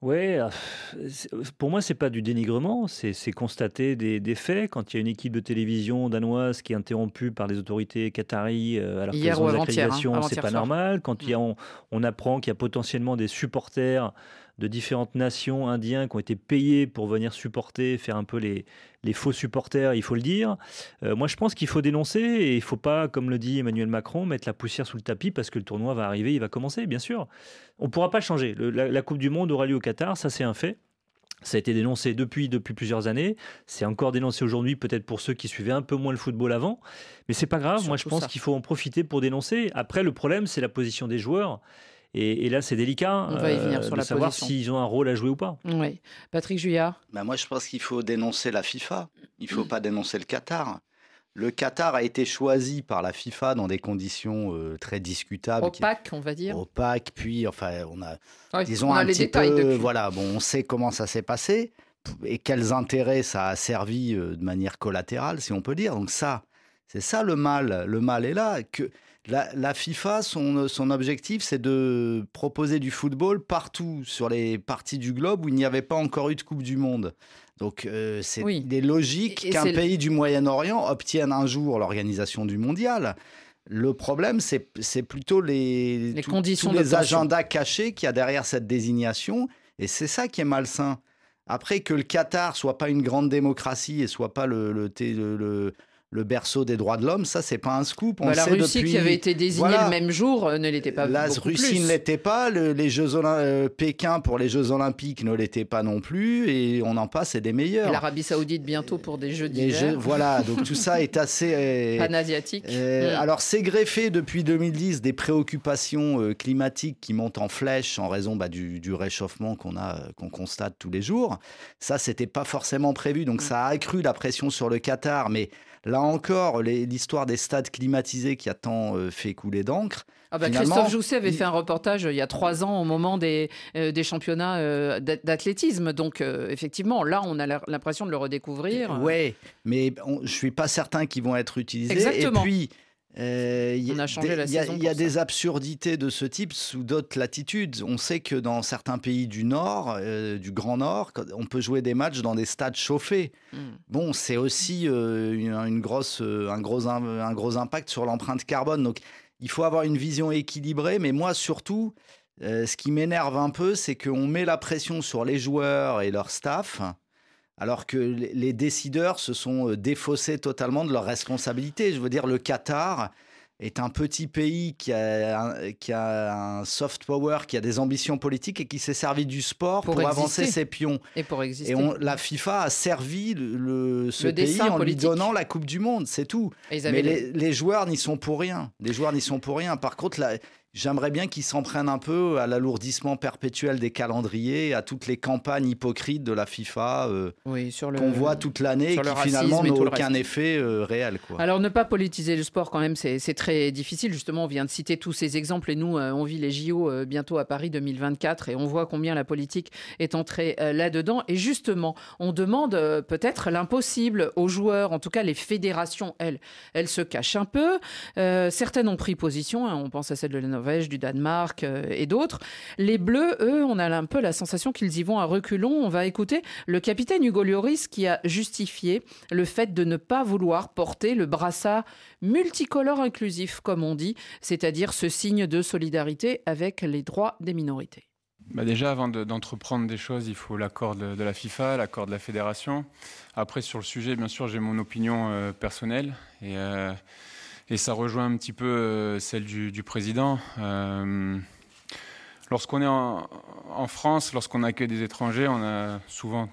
Ouais, euh, c'est- pour moi, c'est pas du dénigrement, c'est c'est constater des, des faits. Quand il y a une équipe de télévision danoise qui est interrompue par les autorités qataries euh, alors Hier qu'elles ou ont des avant-hier, hein, accréditations, c'est avant-hier pas soir. normal. Quand il y a- on, on apprend qu'il y a potentiellement des supporters de différentes nations indiens qui ont été payés pour venir supporter, faire un peu les, les faux supporters, il faut le dire. Euh, moi, je pense qu'il faut dénoncer et il ne faut pas, comme le dit Emmanuel Macron, mettre la poussière sous le tapis parce que le tournoi va arriver, il va commencer, bien sûr. On ne pourra pas changer. Le- la, la Coupe du Monde aura lieu au Qatar, ça c'est un fait. Ça a été dénoncé depuis, depuis plusieurs années. C'est encore dénoncé aujourd'hui, peut-être pour ceux qui suivaient un peu moins le football avant. Mais c'est pas grave. Moi, je Surtout pense ça. qu'il faut en profiter pour dénoncer. Après, le problème, c'est la position des joueurs. Et, et là, c'est délicat On va y venir euh, sur de la savoir position. s'ils ont un rôle à jouer ou pas. Oui. Patrick Juillard. Bah, moi, je pense qu'il faut dénoncer la FIFA. Il ne faut pas dénoncer le Qatar. Le Qatar a été choisi par la FIFA dans des conditions euh, très discutables. qui- Opaque, on va dire. opaque, puis enfin, on a, Ouais, disons on a un les petit détails peu, depuis. voilà, bon, on sait comment ça s'est passé et quels intérêts ça a servi euh, de manière collatérale, si on peut dire. Donc ça, c'est ça le mal. Le mal est là. Que la, la FIFA, son, son objectif, c'est de proposer du football partout sur les parties du globe où il n'y avait pas encore eu de Coupe du Monde. Donc, euh, c'est Oui. il est logique Et- et qu'un c'est le- pays du Moyen-Orient obtienne un jour l'organisation du mondial. Le problème, c'est c'est plutôt les, Les tout- conditions tous les d'obtention. agendas cachés qu'il y a derrière cette désignation. Et c'est ça qui est malsain. Après, que le Qatar soit pas une grande démocratie et soit pas le, le, thé- le, le- le berceau des droits de l'homme, ça, c'est pas un scoop. On Bah, le la sait Russie depuis- qui avait été désignée Voilà. le même jour euh, ne l'était pas La beaucoup Russie plus. ne l'était pas, le- les Jeux Olymp- euh, Pékin pour les Jeux Olympiques ne l'étaient pas non plus, et on en passe, c'est des Et meilleurs. l'Arabie Saoudite bientôt pour des Jeux Les d'hiver. Jeux- voilà, donc tout ça est assez. euh, Panasiatique. euh, Mm. Alors, c'est greffé depuis deux mille dix des préoccupations euh, climatiques qui montent en flèche en raison bah, du, du réchauffement qu'on a, euh, qu'on constate tous les jours. Ça, c'était pas forcément prévu, donc ça a accru la pression sur le Qatar. Mais là encore, les- l'histoire des stades climatisés qui a tant euh, fait couler d'encre. Ah bah, finalement, Christophe Jousset avait il- fait un reportage euh, il y a trois ans au moment des, euh, des championnats euh, d'a- d'athlétisme. Donc, euh, effectivement, là, on a l'air- l'impression de le redécouvrir. Ouais, mais on- je suis pas certain qu'ils vont être utilisés. Exactement. Et puis, euh, il y a On a changé des- la il y a, saison il y a pour des absurdités de ce type sous d'autres latitudes. On sait que dans certains pays du Nord, euh, du Grand Nord, quand- on peut jouer des matchs dans des stades chauffés. Mm. Bon, c'est aussi euh, une, une grosse, euh, un, gros, im- un gros impact sur l'empreinte carbone. Donc, il faut avoir une vision équilibrée. Mais moi, surtout, euh, ce qui m'énerve un peu, c'est qu'on met la pression sur les joueurs et leur staff, alors que les les décideurs se sont euh, défaussés totalement de leurs responsabilités. Je veux dire, le Qatar est un petit pays qui a un, qui a un soft power, qui a des ambitions politiques et qui s'est servi du sport pour, Pour avancer exister. ses pions. Et pour exister. Et on- la FIFA a servi le, le- ce Le pays dessin en politique. lui donnant la Coupe du Monde, c'est tout. Et ils Mais avaient les, les joueurs n'y sont pour rien. Les joueurs n'y sont pour rien. Par contre, là, j'aimerais bien qu'ils s'en prennent un peu à l'alourdissement perpétuel des calendriers, à toutes les campagnes hypocrites de la FIFA euh, Oui, sur le- qu'on voit toute l'année et sur qui le racisme finalement et n'ont tout le aucun reste. effet euh, réel. Quoi. Alors, ne pas politiser le sport, quand même, c'est c'est très difficile. Justement, on vient de citer tous ces exemples et nous, euh, on vit les J O euh, bientôt à Paris deux mille vingt-quatre et on voit combien la politique est entrée euh, là-dedans. Et justement, on demande euh, peut-être l'impossible aux joueurs, en tout cas les fédérations, elles, elles se cachent un peu. Euh, certaines ont pris position, hein, on pense à celle de la Norvège, du Danemark euh, et d'autres. Les Bleus, eux, on a un peu la sensation qu'ils y vont à reculons. On va écouter le capitaine Hugo Lloris qui a justifié le fait de ne pas vouloir porter le brassard multicolore inclusif, comme on dit, c'est-à-dire ce signe de solidarité avec les droits des minorités. Bah déjà, avant de- d'entreprendre des choses, il faut l'accord de, de la FIFA, l'accord de la fédération. Après, sur le sujet, bien sûr, j'ai mon opinion euh, personnelle et, euh, et ça rejoint un petit peu euh, celle du, du président. Euh, lorsqu'on est en, en France, lorsqu'on accueille des étrangers, on a souvent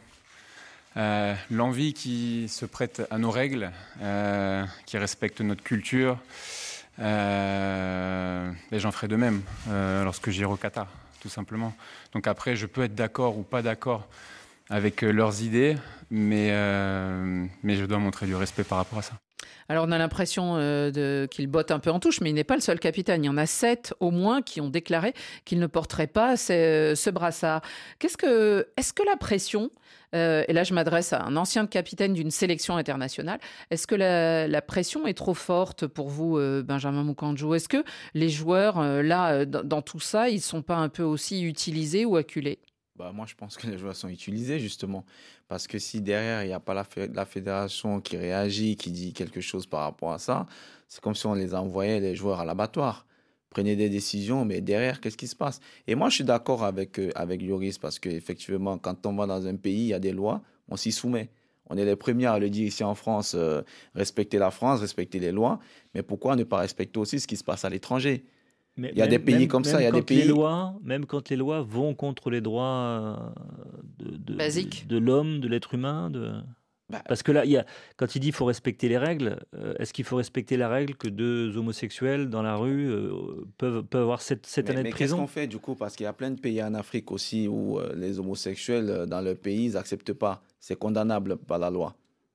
euh, l'envie qui se prête à nos règles, euh, qui respectent notre culture. Euh, et j'en ferai de même euh, lorsque j'irai au Qatar, tout simplement. Donc après, je peux être d'accord ou pas d'accord avec euh, leurs idées, mais, euh, mais je dois montrer du respect par rapport à ça. Alors on a l'impression euh, de- qu'il botte un peu en touche, mais il n'est pas le seul capitaine. Il y en a sept au moins qui ont déclaré qu'ils ne porteraient pas ce, ce brassard. Qu'est-ce que, est-ce que la pression, euh, et là je m'adresse à un ancien capitaine d'une sélection internationale, est-ce que la, la pression est trop forte pour vous, euh, Benjamin Moukandjo? Est-ce que les joueurs, euh, là, euh, dans, dans tout ça, ils ne sont pas un peu aussi utilisés ou acculés? Bah, moi, je pense que les joueurs sont utilisés, justement. Parce que si derrière, il n'y a pas la, fé- la fédération qui réagit, qui dit quelque chose par rapport à ça, c'est comme si on les envoyait, les joueurs, à l'abattoir. Prenez des décisions, mais derrière, qu'est-ce qui se passe? Et moi, je suis d'accord avec, euh, avec Lloris, parce qu'effectivement, quand on va dans un pays, il y a des lois, on s'y soumet. On est les premiers à le dire ici en France, euh, respecter la France, respecter les lois. Mais pourquoi ne pas respecter aussi ce qui se passe à l'étranger? Mais Il y a même- des pays même- comme ça, même il y a des quand les pays... lois, même quand les lois vont contre les droits euh, de, de, Basiques. de, de l'homme, de l'être humain, de... Bah, Parce que là, il y a, quand il dit qu'il faut respecter les règles, euh, est-ce qu'il faut respecter la règle que deux homosexuels dans la rue euh, peuvent, peuvent avoir sept, sept Mais, années mais de qu'est-ce prison? qu'on fait du coup? Parce qu'il y a plein de pays en Afrique aussi où euh, les homosexuels euh, dans le pays, ils n'acceptent pas. C'est condamnable par la loi.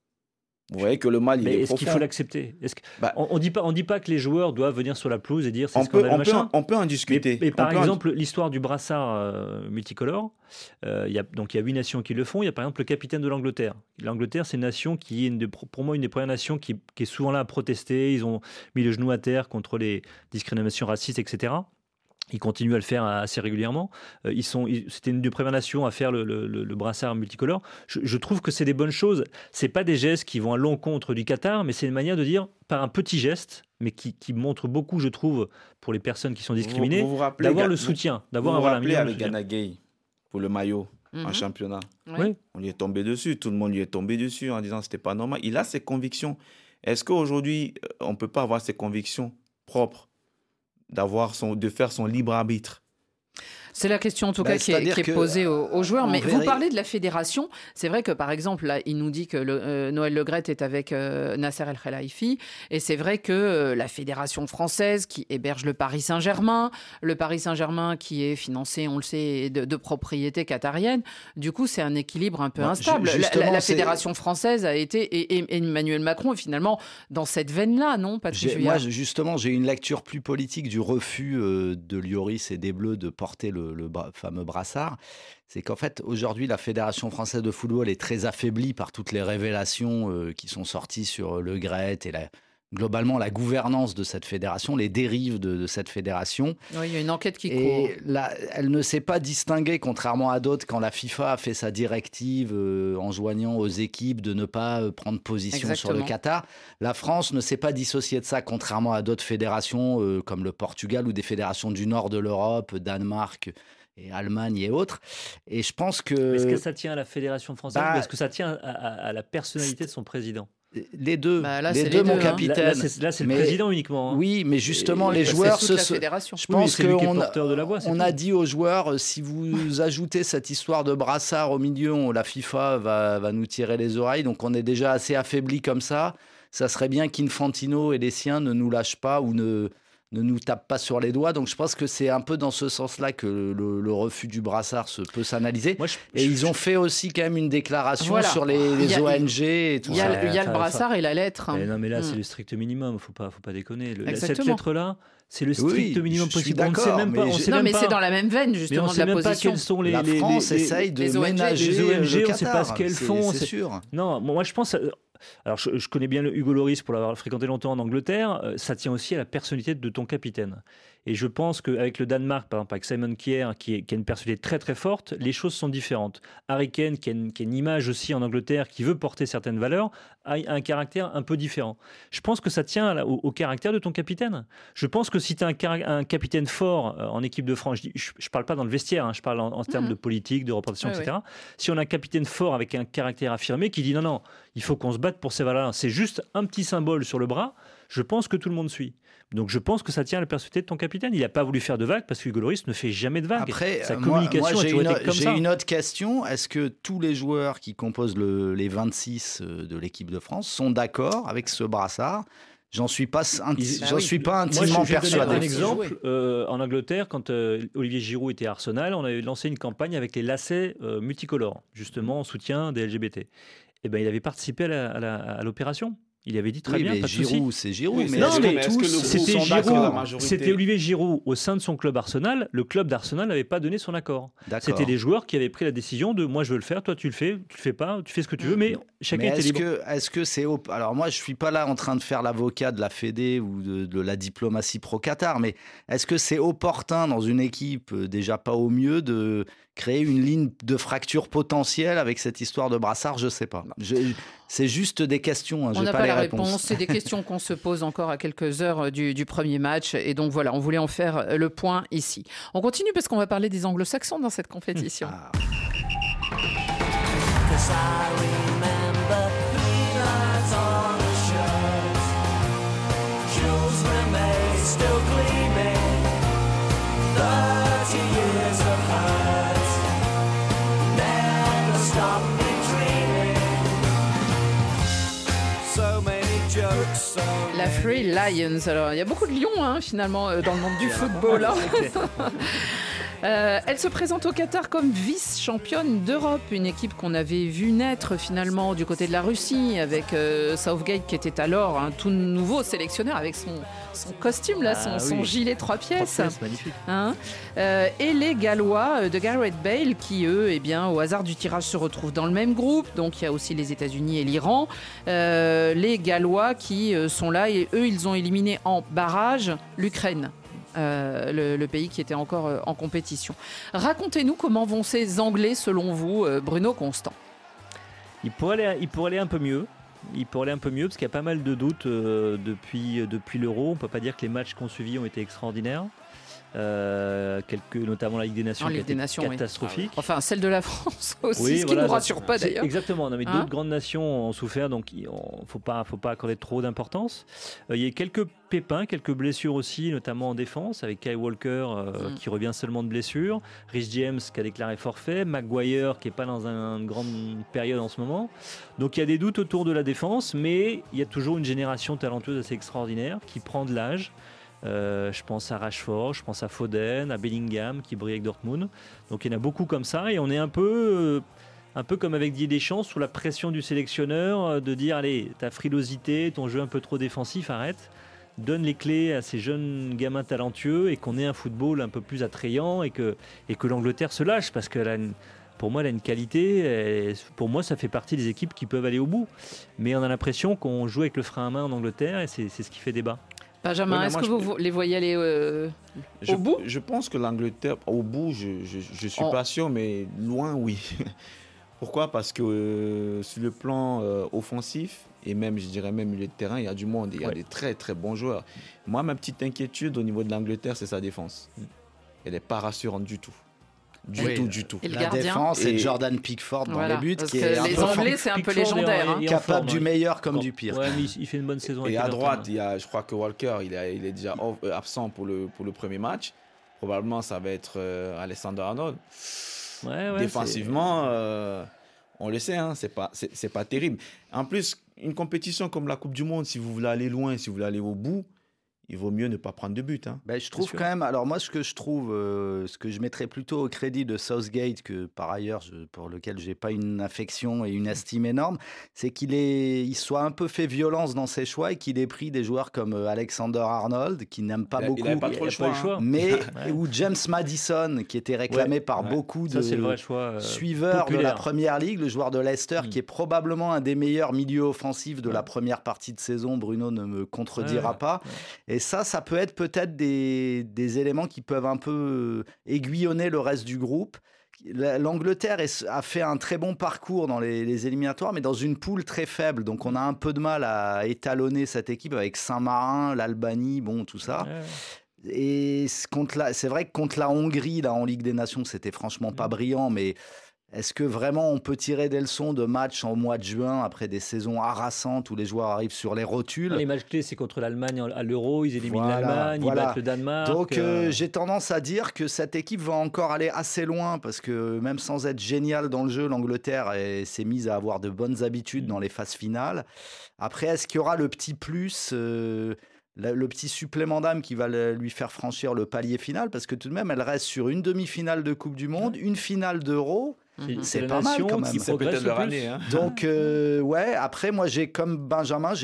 Vous voyez que le mal, il Mais est est-ce qu'il profond. faut l'accepter? Est-ce que- Bah, On ne dit, pas- on dit pas que les joueurs doivent venir sur la pelouse et dire c'est on, peut, scandaleux, on, peut, machin. en- on peut en discuter. Mais, mais On par peut en- exemple, l'histoire du brassard euh, multicolore, euh, il y a, donc il y a huit nations qui le font. Il y a par exemple le capitaine de l'Angleterre. L'Angleterre, c'est une nation qui est une des- pour moi une des premières nations qui, qui est souvent là à protester. Ils ont mis le genou à terre contre les discriminations racistes, et cetera. Ils continuent à le faire assez régulièrement. Euh, Ils sont, ils- c'était une des premières nations à faire le, le- le- le brassard multicolore. Je, je trouve que c'est des bonnes choses. C'est pas des gestes qui vont à l'encontre du Qatar, mais c'est une manière de dire par un petit geste, mais qui, qui montre beaucoup, je trouve, pour les personnes qui sont discriminées, Vous vous rappelez, d'avoir Ga- le vous- soutien, Vous d'avoir vous un, voilà, un rappelez minimum de avec soutien. Ghana Gay pour le maillot en Mhm. championnat. Oui. On lui est tombé dessus. Tout le monde lui est tombé dessus en disant que c'était pas normal. Il a ses convictions. Est-ce qu'aujourd'hui, euh, on ne peut pas avoir ses convictions propres, d'avoir son, de faire son libre arbitre? C'est la question en tout Bah, cas qui est, c'est-à-dire qui est que, posée aux, aux joueurs. on Mais vous verrait- parlez de la fédération. C'est vrai que par exemple, là, il nous dit que le, euh, Noël Le Graët est avec euh, Nasser El Khelaifi. Et c'est vrai que euh, la fédération française qui héberge le Paris Saint-Germain, le Paris Saint-Germain qui est financé, on le sait, de, de propriété qatarienne. Du coup, c'est un équilibre un peu Bah, instable. ju- La- La, justement, la c'est- fédération française a été, et, et- et Emmanuel Macron est finalement dans cette veine-là, non, Patrick J'ai- Juillard? Moi, je- justement, j'ai une lecture plus politique du refus euh, de Lloris et des Bleus de porter le, le bra- fameux brassard. C'est qu'en fait, aujourd'hui, la Fédération française de football est très affaiblie par toutes les révélations euh, qui sont sorties sur Le Graët et la, globalement la gouvernance de cette fédération, les dérives de, de cette fédération. Oui, il y a une enquête qui court. Et là, elle ne s'est pas distinguée, contrairement à d'autres, quand la FIFA a fait sa directive euh, enjoignant aux équipes de ne pas euh, prendre position sur le Exactement. Qatar. La France ne s'est pas dissociée de ça, contrairement à d'autres fédérations euh, comme le Portugal ou des fédérations du nord de l'Europe, Danemark et Allemagne et autres. Et je pense que... Mais Est-ce que ça tient à la Fédération française Bah, ou est-ce que ça tient à, à- à la personnalité de son président? Les deux, Bah, là, les c'est deux, les mon deux, hein. capitaine. Là, là, c'est là, c'est le Mais- président uniquement. hein. Oui, mais justement, Et- les bah, joueurs c'est se... toute la se- fédération. Je Oui, mais pense c'est lui qui est qu'on a, porteur de la voix, c'est on tout. a dit aux joueurs, euh, si vous ajoutez cette histoire de brassard au milieu, on- la FIFA va, va nous tirer les oreilles. Donc on est déjà assez affaibli comme ça. Ça serait bien qu'Infantino et les siens ne nous lâchent pas ou ne, ne nous tapent pas sur les doigts. Donc je pense que c'est un peu dans ce sens-là que le, le refus du brassard se peut s'analyser. Moi, je- Et je- ils ont fait aussi quand même une déclaration Voilà. sur les, Il y les a- O N G et tout Il y a, ça. le- il y a le Enfin, brassard et la lettre. hein. Eh non, mais là, Mm. c'est le strict minimum. Faut pas, faut pas déconner. Le- cette Exactement. lettre-là, c'est le Oui, strict minimum je suis possible. On ne sait d'accord, même mais pas. On j'ai- sait Non, même mais pas- c'est dans la même veine, mais on justement, ne de sait la même pas position. quels sont les. La les- France les- essaye de les O N G, ménager les O N G, le on ne sait pas Qatar, ce qu'elles c'est- font. c'est c'est- sûr. Non, moi je pense. euh, Alors je, je connais bien le Hugo Lloris pour l'avoir fréquenté longtemps en Angleterre. euh, Ça tient aussi à la personnalité de ton capitaine. Et je pense qu'avec le Danemark, par exemple, avec Simon Kjær, qui, est- qui a une personnalité très très forte, les choses sont différentes. Harry Kane, qui a, une, qui a une image aussi en Angleterre, qui veut porter certaines valeurs, a un caractère un peu différent. Je pense que ça tient à la- au, au caractère de ton capitaine. Je pense que si tu as un, cara- un capitaine fort euh, en équipe de France, je ne parle pas dans le vestiaire, hein, je parle en, en termes Mhm. de politique, de représentation, Ouais, et cetera. Si on a un capitaine fort avec un caractère affirmé qui dit non, non, il faut qu'on se batte pour ces valeurs, c'est juste un petit symbole sur le bras, je pense que tout le monde suit. Donc je pense que ça tient à la personnalité de ton capitaine. Il n'a pas voulu faire de vagues parce que Hugo Lloris ne fait jamais de vagues. Après, Sa euh, moi- communication moi, a j'ai toujours une, été comme j'ai ça. une autre question. Est-ce que tous les joueurs qui composent le- les vingt-six euh, de l'équipe de France sont d'accord avec ce brassard? J'en suis pas, inti- Ils- j'en oui. suis pas Moi, intimement je vais donner persuadé. un exemple. Euh, en Angleterre, quand euh, Olivier Giroud était à Arsenal, on avait lancé une campagne avec les lacets euh, multicolores, justement en soutien des L G B T. Et ben, il avait participé à la- à la- à l'opération. Il avait dit très oui, bien, mais pas de Giroud, souci. c'est Giroud. Oui, mais non, est-ce mais que tous c'était sont Giroud, d'accord? majorité- c'était Olivier Giroud au sein de son club Arsenal. Le club d'Arsenal n'avait pas donné son accord. D'accord. C'était les joueurs qui avaient pris la décision de moi je veux le faire, toi tu le fais, tu le fais pas, tu fais ce que tu veux, mais chacun Mais était est-ce libre. que, est-ce que c'est op- alors moi je suis pas là en train de faire l'avocat de la Fédé ou de, de la diplomatie pro-Qatar, mais est-ce que c'est opportun dans une équipe euh, déjà pas au mieux de créer une ligne de fracture potentielle avec cette histoire de brassard? Je sais pas. Je- c'est juste des questions. Hein, On j'ai n'a pas, pas, les la réponses. réponse. C'est des questions qu'on se pose encore à quelques heures du, du premier match. Et donc voilà, on voulait en faire le point ici. On continue parce qu'on va parler des anglo-saxons dans cette compétition. Ah. La Free Lions. Alors, il y a beaucoup de lions, hein, finalement, euh, dans le monde du football. hein. Euh, elle se présente au Qatar comme vice-championne d'Europe, une équipe qu'on avait vu naître finalement du côté de la Russie avec euh, Southgate qui était alors un tout nouveau sélectionneur avec son, son costume là, son, Ah, son oui. gilet trois pièces. Trois pièces, magnifique. Hein Euh, et les Gallois de Gareth Bale qui eux, eh bien, au hasard du tirage se retrouvent dans le même groupe. Donc il y a aussi les États-Unis et l'Iran. Euh, les Gallois qui euh, sont là et eux ils ont éliminé en barrage l'Ukraine. Euh, le, le pays qui était encore euh, en compétition. Racontez-nous comment vont ces Anglais selon vous, euh, Bruno Constant. Il pourrait aller, il pourrait aller un peu mieux. Il pourrait aller un peu mieux parce qu'il y a pas mal de doutes euh, depuis, euh, depuis l'Euro. On ne peut pas dire que les matchs qu'on suivi ont été extraordinaires. Euh, quelques, notamment la Ligue des Nations En qui a Ligue été des Nations, oui. catastrophique. Enfin, celle de la France aussi, Oui, ce voilà, qui ne nous ça- rassure pas c'est- d'ailleurs. Exactement, non, mais Hein d'autres grandes nations ont souffert, donc il ne faut pas, faut pas accorder trop d'importance. Euh, il y a quelques pépins, quelques blessures aussi, notamment en défense, avec Kyle Walker euh, Mm. qui revient seulement de blessure, Rhys James qui a déclaré forfait, Maguire qui n'est pas dans un- une grande période en ce moment. Donc il y a des doutes autour de la défense, mais il y a toujours une génération talentueuse assez extraordinaire qui prend de l'âge. Euh, je pense à Rashford, je pense à Foden, à Bellingham qui brille avec Dortmund. Donc il y en a beaucoup comme ça et on est un peu, euh, un peu comme avec Didier Deschamps sous la pression du sélectionneur euh, de dire allez, ta frilosité, ton jeu un peu trop défensif, arrête. Donne les clés à ces jeunes gamins talentueux et qu'on ait un football un peu plus attrayant et que, et que l'Angleterre se lâche parce qu'elle a une, pour moi, elle a une qualité. Et pour moi, ça fait partie des équipes qui peuvent aller au bout. Mais on a l'impression qu'on joue avec le frein à main en Angleterre et c'est, c'est ce qui fait débat. Benjamin, Oui, mais est-ce moi, que je vous les voyez aller euh, Je, au bout je pense que l'Angleterre, au bout, je ne suis En- pas sûr, mais loin, oui. Pourquoi? Parce que euh, sur le plan euh, offensif, et même, je dirais même milieu de terrain, il y a du monde, il y a Ouais. des très très bons joueurs. Moi, ma petite inquiétude au niveau de l'Angleterre, c'est sa défense. Elle n'est pas rassurante du tout. Du Oui. tout, du tout. Et le La gardien défense, c'est Et- Jordan Pickford dans Voilà, les buts, parce qui que est un les peu Anglais, c'est un peu Pickford légendaire. est- hein. est en capable forme, du ouais. meilleur comme Bon, du pire. Ouais, mais il, il fait une bonne saison. avec Et à Everton. droite, il y a, je crois que Walker, il, a- il est déjà off- euh, absent pour le, pour le premier match. Probablement, ça va être euh, Alexander Arnold. Ouais, ouais, Défensivement, euh, on le sait, hein, c'est pas, c'est, c'est pas terrible. En plus, une compétition comme la Coupe du Monde, si vous voulez aller loin, si vous voulez aller au bout, il vaut mieux ne pas prendre de but. Hein. Ben, je trouve sûr. quand même, alors moi ce que je trouve, euh, ce que je mettrais plutôt au crédit de Southgate, que par ailleurs je- pour lequel j'ai pas une affection et une estime énorme, c'est qu'il est, il soit un peu fait violence dans ses choix et qu'il ait pris des joueurs comme euh, Alexander Arnold, qui n'aime pas Il a- beaucoup, il avait pas trop le choix, hein. mais Ouais. ou James Madison, qui était réclamé Ouais, par ouais. beaucoup Ça, de c'est le vrai choix. euh, suiveurs de la populaire. Première Ligue, le joueur de Leicester, Mm. qui est probablement un des meilleurs milieux offensifs de la première partie de saison. Bruno ne me contredira Ouais, pas. Et ça, ça peut être peut-être des, des éléments qui peuvent un peu euh, aiguillonner le reste du groupe. La- L'Angleterre est- a fait un très bon parcours dans les, les éliminatoires, mais dans une poule très faible. Donc on a un peu de mal à étalonner cette équipe avec Saint-Marin, l'Albanie, bon, tout ça. Ouais. Et c- contre la- c'est vrai que contre la Hongrie, là, en Ligue des Nations, c'était franchement pas brillant, mais est-ce que vraiment on peut tirer des leçons de matchs en mois de juin après des saisons harassantes où les joueurs arrivent sur les rotules? Les matchs clés, c'est contre l'Allemagne à l'Euro. Ils éliminent Voilà, l'Allemagne, voilà. ils battent le Danemark. Donc euh, euh, j'ai tendance à dire que cette équipe va encore aller assez loin parce que même sans être géniale dans le jeu, l'Angleterre est- s'est mise à avoir de bonnes habitudes dans les phases finales. Après, est-ce qu'il y aura le petit plus, euh, le, le petit supplément d'âme qui va le- lui faire franchir le palier final? Parce que tout de même, elle reste sur une demi-finale de Coupe du Monde, une finale d'Euro. c'est- C'est la pas mal nation quand qui même. C'est progresse peut-être le leur plus. année. Hein. Donc, euh, ouais, après, moi, j'ai comme Benjamin, j'ai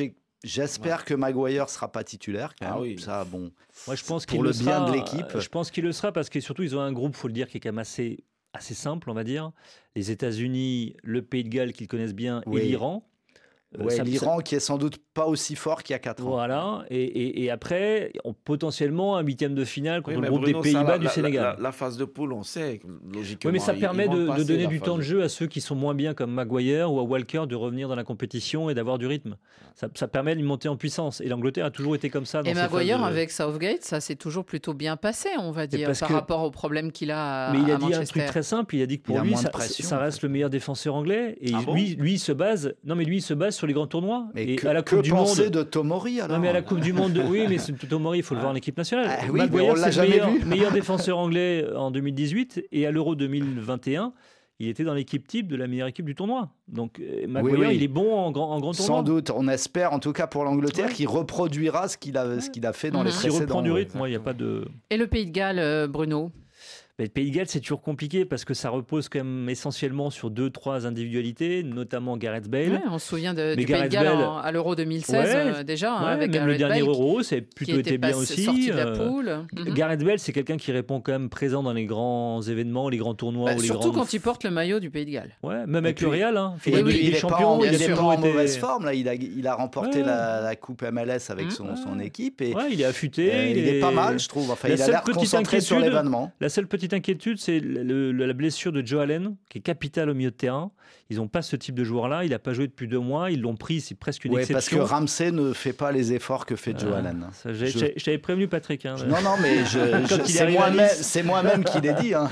J'espère que Maguire sera pas titulaire. Quand même. Ah oui. Ça, bon. Moi, je pense pour qu'il le, le bien sera, de l'équipe. Je pense qu'il le sera parce que surtout ils ont un groupe, faut le dire, qui est quand même assez assez simple, on va dire. Les États-Unis, le Pays de Galles qu'ils connaissent bien, Oui. et l'Iran. Euh, Ouais, ça- l'Iran qui est sans doute pas aussi fort qu'il y a quatre ans. Voilà, et, et- et après, on, potentiellement un huitième de finale contre Oui, le mais groupe Bruno, des ça, Pays-Bas la- du la- Sénégal. La, la phase de poule, on sait, logiquement. Oui, mais ça ils- permet ils vont de, de passer donner la du phase temps de jeu à ceux qui sont moins bien, comme Maguire ou à Walker, de revenir dans la compétition et d'avoir du rythme. Ça, ça permet de monter en puissance. Et l'Angleterre a toujours été comme ça. Dans Et ces Maguire, phases de- avec Southgate, ça s'est toujours plutôt bien passé, on va dire, parce par que- rapport aux problèmes qu'il a à, Mais il a à dit un Manchester. truc très simple. Il a dit que Il pour a lui, moins de ça, pression, ça en reste le meilleur défenseur anglais. Et Ah il- bon lui, lui, il se base. Non, mais lui, il se base sur les grands tournois. Mais et que, à la que Coupe du penser Monde. de Tomori alors? Non, mais à la Coupe du Monde, de... oui, mais c'est Tomori, il faut le voir en équipe nationale. Ah oui, mais Maguire, on l'a c'est le jamais meilleur, vu. meilleur défenseur anglais en deux mille dix-huit et à l'Euro deux mille vingt et un. Il était dans l'équipe type de la meilleure équipe du tournoi. Donc euh, Maguire, Oui, oui. il est bon en grand, en grand tournoi. Sans doute, on espère en tout cas pour l'Angleterre qu'il reproduira ce qu'il a, ce qu'il a fait dans Mhm. les S'il précédents. reprend du ouais. rythme, moi, il n'y a pas de. Et le Pays de Galles, euh, Bruno? Mais le Pays de Galles, c'est toujours compliqué parce que ça repose quand même essentiellement sur deux, trois individualités, notamment Gareth Bale. Ouais, on se souvient de, Mais du Pays de Gareth Galles Bale- en- à l'Euro deux mille seize, Ouais, euh, déjà, hein, ouais, avec même Gareth le dernier Bale, Euro, ça a qui plutôt était été bien passé- aussi. sorti de la euh, poule. Mhm. Gareth Bale, c'est quelqu'un qui répond quand même présent dans les grands événements, les grands tournois. Bah, ou les surtout grandes... quand il porte le maillot du Pays de Galles. Ouais, même Et avec puis- le Real, hein. Et Finale de lui, Ligue il des est pas Champions, en, il a il est pas toujours en été- mauvaise forme. Là. Il, a, il a remporté Ouais. la, la Coupe M L S avec Mmh. son, son équipe. Et, Ouais, il est affûté. euh, il est pas mal, je trouve. Enfin, La il a seule l'air petite concentré sur inquiétude- l'événement. La seule petite inquiétude, c'est le- le- la blessure de Joe Allen, qui est capitale au milieu de terrain. Ils n'ont pas ce type de joueur-là. Il n'a pas joué depuis deux mois. Ils l'ont pris, c'est presque une Ouais, parce que exception. Ramsey ne fait pas les efforts que fait Joe Ah, Allen. ça, j'ai- Je- j'ai- Je t'avais prévenu, Patrick. hein. Non, non, mais je, Quand je- il c'est arrive à moi-même, Nice. c'est moi-même qui l'ai dit. hein.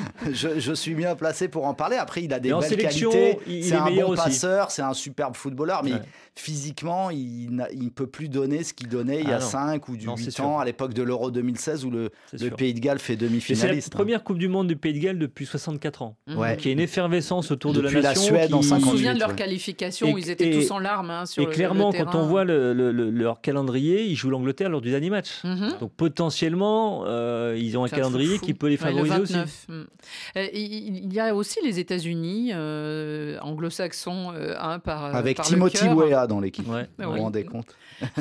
Je, je suis bien placé pour en parler. Après, il a des Mais en belles sélection, qualités. il- il C'est est un meilleur bon aussi. passeur, c'est un superbe footballeur, mais Ouais. physiquement, il n'a- il ne peut plus donner ce qu'il donnait il y Ah a non. cinq ou Non, c'est huit sûr. ans, à l'époque de l'Euro deux mille seize, où le, C'est le sûr. Pays de Galles fait Et c'est la demi-finaliste. hein. première Coupe du Monde du Pays de Galles depuis soixante-quatre ans. Ouais. Donc il y a une effervescence autour Depuis de la la nation. Suède en qui- On se cinquante-huit, souvient de leur ouais. qualification Et- où ils étaient et- tous en larmes hein, sur Et le, clairement, le quand terrain. on voit le- le- le- leur calendrier, ils jouent l'Angleterre lors du dernier match. Mhm. Donc potentiellement, euh, ils ont un C'est calendrier fou-fou. qui peut les Ouais, le favoriser aussi. vingt-neuf. Mm. Euh, Il il y a aussi les États-Unis, euh, anglo-saxons, euh, hein, par Avec par Timothy le cœur. Weah dans l'équipe. Ouais. Vous vous Oui. rendez compte?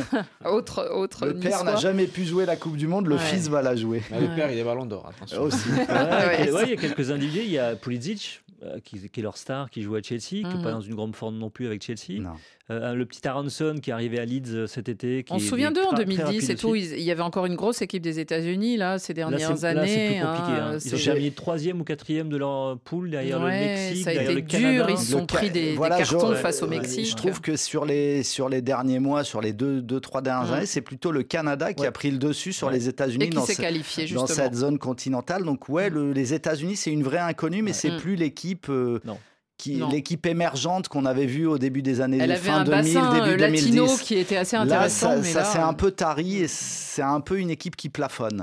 Autre, autre Le père n'a niçois. jamais pu jouer la Coupe du Monde, le Ouais. fils va la jouer. Mais le père, il est ballon d'or, attention. Aussi. Ouais, Ouais, ouais, il y a quelques individus. Il y a Pulisic, euh, qui, qui est leur star, qui joue à Chelsea, qui n'est Mhm. pas dans une grande forme non plus avec Chelsea. Non. Euh, le petit Aronson qui est arrivé à Leeds euh, cet été. Qui On est- se souvient est d'eux en très- deux mille très dix rapide et tout. aussi. ils- Il y avait encore une grosse équipe des États-Unis là ces Là, dernières c'est- là, c'est années. plus compliqué. hein, hein. Ils c'est- ont terminé troisième ou quatrième de leur poule derrière Ouais, le Mexique, ça a derrière été le dur, Canada. ils se sont Le pris ca- des, des voilà, cartons je- face au Ouais, Mexique. Je trouve que sur les, sur les derniers mois, sur les deux, deux trois dernières Mhm. années, c'est plutôt le Canada qui Ouais. a pris le dessus sur Ouais. les États-Unis et qui dans, s'est ce- qualifié dans justement. cette zone continentale. Donc ouais, le- les États-Unis, c'est une vraie inconnue, mais c'est Mhm. plus l'équipe euh, Non. qui, Non. l'équipe émergente qu'on avait vue au début des années Elle avait fin un deux mille, bassin début euh, deux mille latino dix. qui était assez Là, intéressant. ça, mais ça là, s'est euh, un peu tari et c'est un peu une équipe qui plafonne.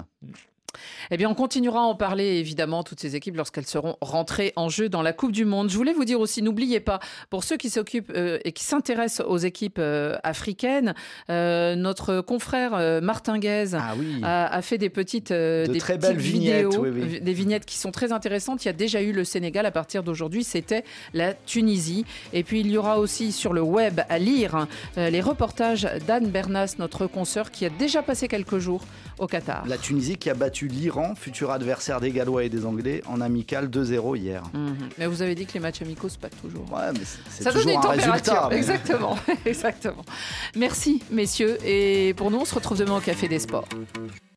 Eh bien, on continuera à en parler, évidemment, toutes ces équipes, lorsqu'elles seront rentrées en jeu dans la Coupe du Monde. Je voulais vous dire aussi, n'oubliez pas, pour ceux qui s'occupent euh, et qui s'intéressent aux équipes euh, africaines, euh, notre confrère euh, Martin Guez Ah oui. a, a fait des petites, euh, De des très petites belles vignettes, vidéos, oui, oui. vi- des vignettes qui sont très intéressantes. Il y a déjà eu le Sénégal, à partir d'aujourd'hui, c'était la Tunisie. Et puis, il y aura aussi sur le web à lire hein, euh, les reportages d'Anne Bernas, notre consoeur, qui a déjà passé quelques jours au Qatar. La Tunisie qui a battu l'Iran, futur adversaire des Gallois et des Anglais, en amical deux zéro hier. Mhm. Mais vous avez dit que les matchs amicaux, c'est pas toujours. Ouais, mais c'est, c'est Ça donne toujours une un température. résultat. mais- Exactement, exactement. Merci, messieurs. Et pour nous, on se retrouve demain au Café des Sports.